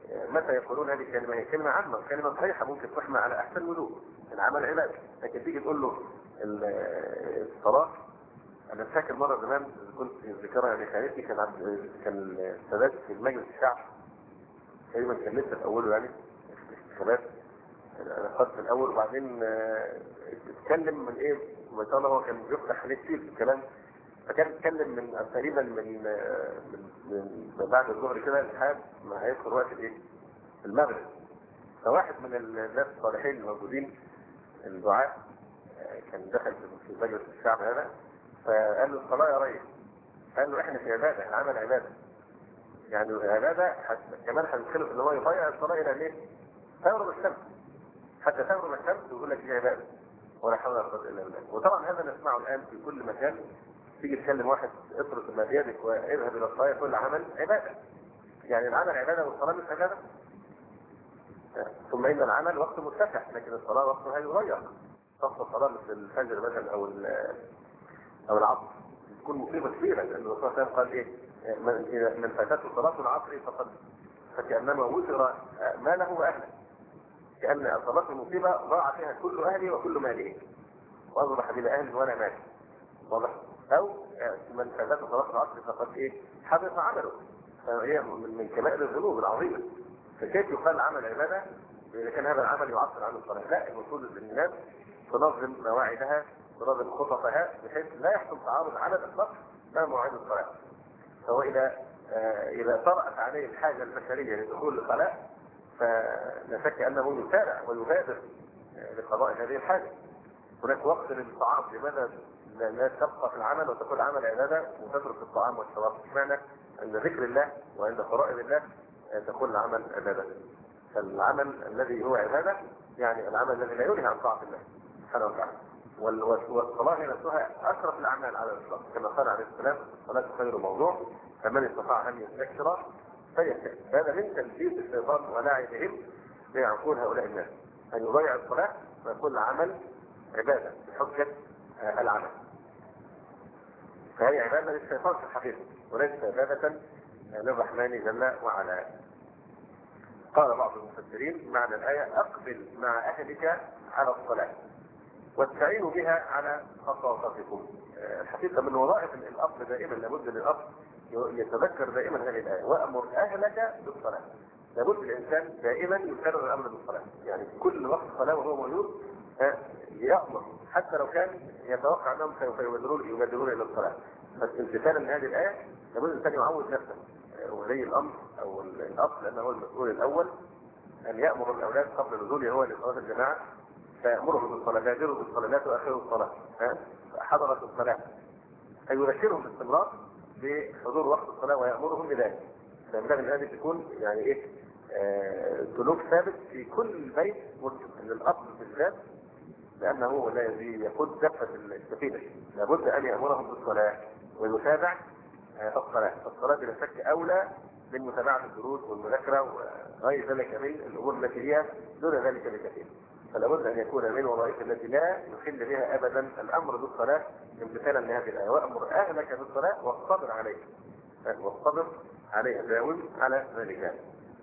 متى يقولون هذه الكلمة؟ هي كلمة عامة، كلمة صحيحة ممكن تحمل على أحسن وجوه، العمل عبادة. لكن تيجي تقول له الصلاة، أنا فاكر مرة زمان كنت ذكرها يعني خالتي، كان عبد كان السادات في المجلس الشعب تقريبا، كان لسه في أوله يعني الانتخابات، خدت الأول، وبعدين اتكلم من إيه، ما شاء الله هو كان بيفتح عليه كتير في الكلام، فكان اتكلم من تقريبا من من, من بعد الظهر كده لحد ما هيدخل وقت الايه؟ المغرب. فواحد من الناس الصالحين الموجودين الدعاء كان دخل في مجلس الشعب هذا، فقال له الصلاه يا ريس، قال له احنا في عباده، العمل عباده، يعني العباده كمان هندخله في ان هو يضيع الصلاه الى ليه؟ تغرب الشمس، حتى تغرب الشمس ويقول لك دي عباده ولا حول ولا قوه الا بالله. وطبعا هذا نسمعه الان في كل مكان، تيجي تكلم واحد اطرق ما بيدك واذهب الى الصلاه، كل عمل عباده. يعني العمل عباده والصلاه مش عباده. ثم ان العمل وقت متسع، لكن الصلاه وقتها يضيق. صف الصلاه مثل الفجر مثلا او او العصر تكون مصيبه كبيره، لان الرسول صلى الله عليه وسلم قال ايه؟ من من فاتته صلاه العصر فقد فكانما وزر ماله واهله، كان صلاه المصيبه ضاع فيها كل اهلي وكل مالي، واصبح بلا اهل ولا مال. واضح؟ او من فاتته صلاه العصر فقد ايه؟ حبط عمله، فهي من كبائر الذنوب العظيمه. فكيف يقال عمل عباده اذا كان هذا العمل يعطل عن الصلاه؟ لا، المفروض ان الناس تنظم مواعيدها، تنظم خططها، بحيث لا يحصل تعارض على الاطلاق مع مواعيد الصلاه. فهو اذا آه اذا طرأت عليه الحاجه البشريه لدخول الصلاه، فلا شك انه يسارع ويبادر آه لقضاء هذه الحاجه. هناك وقت للطعام، لماذا لا تبقى في العمل وتكون عمل عباده وتترك الطعام والشراب؟ اشمعنى عند ذكر الله وعند فرائض الله تكون العمل عباده؟ فالعمل الذي هو عباده يعني العمل الذي لا ينهي عن طاعه الله سبحانه وتعالى. والصلاه نفسها اشرف الاعمال على الاطلاق، كما قال عليه السلام: الصلاه خير موضوع، فمن استطاع ان يستكثر فليستكثر. هذا من تلبيس الشيطان ولعبهم لعقول هؤلاء الناس، ان يضيع الصلاه ويكون العمل عباده بحجه العمل. فهي عباده للشيطان في الحقيقه، وليست عباده للرحمن جل وعلا. قال بعض المفسرين معنى الايه: اقبل مع اهلك على الصلاه واستعينوا بها على خصاصتكم. الحقيقه من وظائف الاب دائما، لابد للاب يتذكر دائما هذه الايه: وامر اهلك بالصلاه. لابد الانسان دائما يكرر الامر بالصلاه، يعني كل وقت صلاه وهو موجود يامر، حتى لو كان يتوقع انهم سوف يبادرون يبادرون الى الصلاه. فامتثالا لهذه الايه لابد الانسان يعود نفسه، ولي الامر او الاب لانه هو المسؤول الاول، ان يامر الاولاد قبل نزوله هو لصلاه الجماعه، فيامرهم بالصلاه، بادروا بالصلاه، لا تؤخروا الصلاه، حضرت الصلاه، اي يذكرهم باستمرار بحضور وقت الصلاه ويامرهم بذلك. فينبغي ان هذه تكون يعني ايه؟ آه سلوك ثابت في كل بيت مسلم، ان الاب بالذات لانه هو الذي يقود دفه السفينه، لابد ان يامرهم بالصلاه ويتابع آه الصلاه. الصلاه بلا شك اولى من متابعه الدروس والمذاكره وغير ذلك من الامور التي هي دون ذلك بكثير. فلا بد ان يكون من وظائف التي لا يخل بها ابدا الامر بالصلاه امتثالا لهذه الايه: وامر اهلك بالصلاه واصطبر عليها، واصطبر عليها، داوم على ذلك.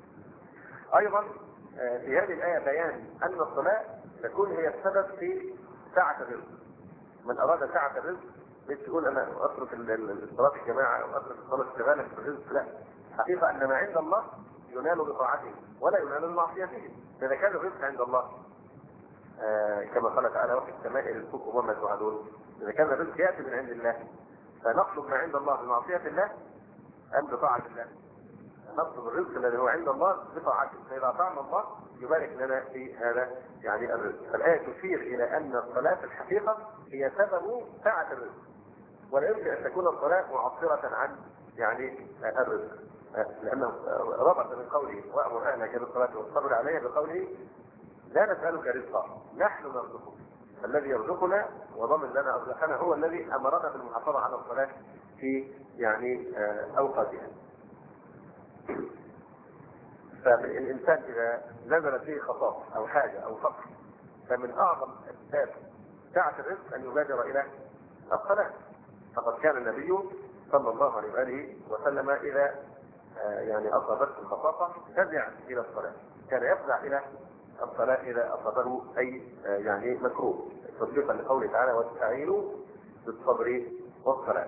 ايضا في هذه الايه بيان ان الصلاه تكون هي السبب في سعه الرزق. من اراد سعه الرزق مش تقول انا اترك الصلاه الجماعه او اترك الصلاه اشتغالا في الرزق، لا، حقيقه ان ما عند الله ينال بطاعته ولا ينال بمعصيته. فاذا كان الرزق عند الله آه كما قال تعالى: وفي السماء رزقكم وما توعدون، اذا كان الرزق ياتي من عند الله فنطلب ما عند الله بمعصيه الله ام بطاعه الله؟ نطلب الرزق الذي هو عند الله بطاعته، فاذا اطعنا الله يبارك لنا في هذا يعني الرزق. فالايه تشير الى ان الصلاه في الحقيقه هي سبب سعه الرزق، ولا يمكن ان تكون الصلاه معطله عن يعني الرزق، لانه ربط من قوله: وامر اهلك بالصلاه واصطبر عليها، بقوله: لا نسألك رزقا نحن نرزقك. الذي يرزقنا وضمن لنا أرزاقنا هو الذي أمرنا بالمحافظة على الصلاة في يعني أوقاتها. فالإنسان إذا نزلت فيه خطاب أو حاجة أو فقر، فمن أعظم أسباب سعة الرزق أن يبادر إلى الصلاة. فقد كان النبي صلى الله عليه وآله وسلم إذا يعني أصابته الخفاقة فزع إلى الصلاة، كان يفزع إلى الصلاة إذا أصابه أي يعني مكروه، تصديقا لقوله تعالى واستعينوا بالصبر والصلاة.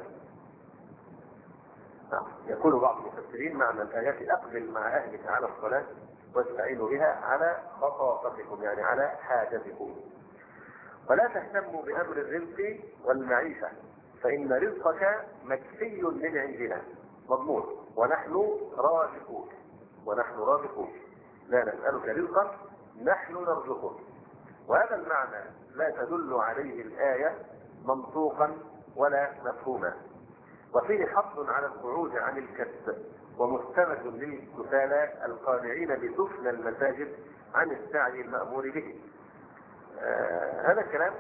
يقول بعض المفسرين معنى الآيات أقبل مع أهلك على الصلاة واستعينوا بها على خصاصتكم، يعني على حاجتكم. ولا تهتموا بأمر الرزق والمعيشة فإن رزقك مكفي من عندنا مضمون ونحن رازقون، ونحن رازقون لا نسألك رزقا نحن نرزقك. وهذا المعنى لا تدل عليه الآية منطوقا ولا مفهوما، وفيه حظ على الخروج عن الكسب ومستند للكسالى القانعين بسفن المساجد عن السعي المأمور به. آه هذا الكلام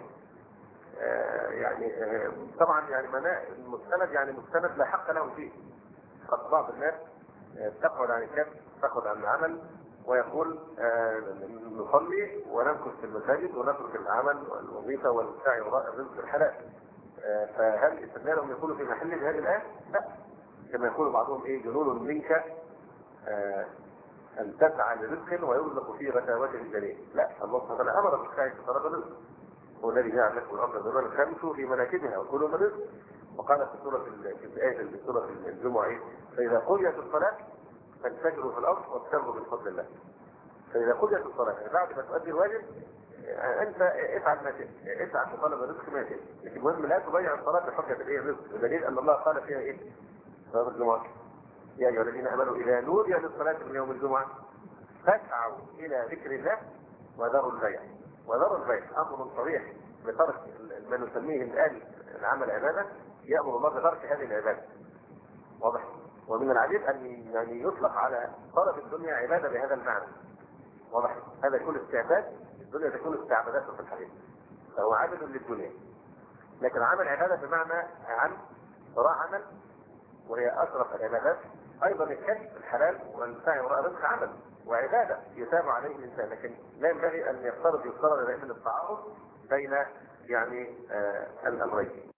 آه يعني آه طبعا يعني المستند يعني مستند لا حق له فيه. قد بعض الناس آه تقعد عن الكسب، تقعد عن العمل، ويقول آه نصلي ونمكث في المساجد ونترك العمل والوظيفه والسعي وراء الرزق الحلال. آه فهل استدلالهم يقولوا في محل هذه الايه؟ لا، كما يقول بعضهم ايه جنون منك آه ان تسعى لرزق ويرزق في رتابته الجليل. لا، الله سبحانه وتعالى امر بالسعي في طلب الرزق، هو الذي جعل لكم الارض ذلولا فامشوا في مناكبها وكلوا من رزق. وقال في سوره في الايه في سوره الجمعه فاذا قضيت الصلاه فانتشروا في الارض وابتغوا من فضل الله. فاذا قضيت الصلاه يعني بعد ما تؤدي الواجب انت افعل ما شئت، اسعى في طلب الرزق ما شئت، لكن المهم لا تضيع الصلاه بحجه الايه الرزق، بدليل ان الله قال فيها ايه؟ صلاه الجمعه يا ايها الذين امنوا اذا نودي للصلاه من يوم الجمعه فاسعوا الى ذكر الله وذروا البيع. وذروا البيع امر صريح بترك ما نسميه الان العمل عباده، يامر الله بترك هذه العباده. واضح؟ ومن العجيب ان يعني يطلق على طلب الدنيا عباده بهذا المعنى. واضح؟ هذا يكون استعباد، الدنيا تكون استعبادات في الحقيقه، فهو عابد للدنيا. لكن عمل عباده بمعنى عن وراء عمل، وهي اشرف العبادات. ايضا الكسب الحلال والسعي وراء الرزق عمل وعباده يثاب عليه الانسان، لكن لا ينبغي ان يفترض يفترض دائما التعارض بين يعني آه الامرين.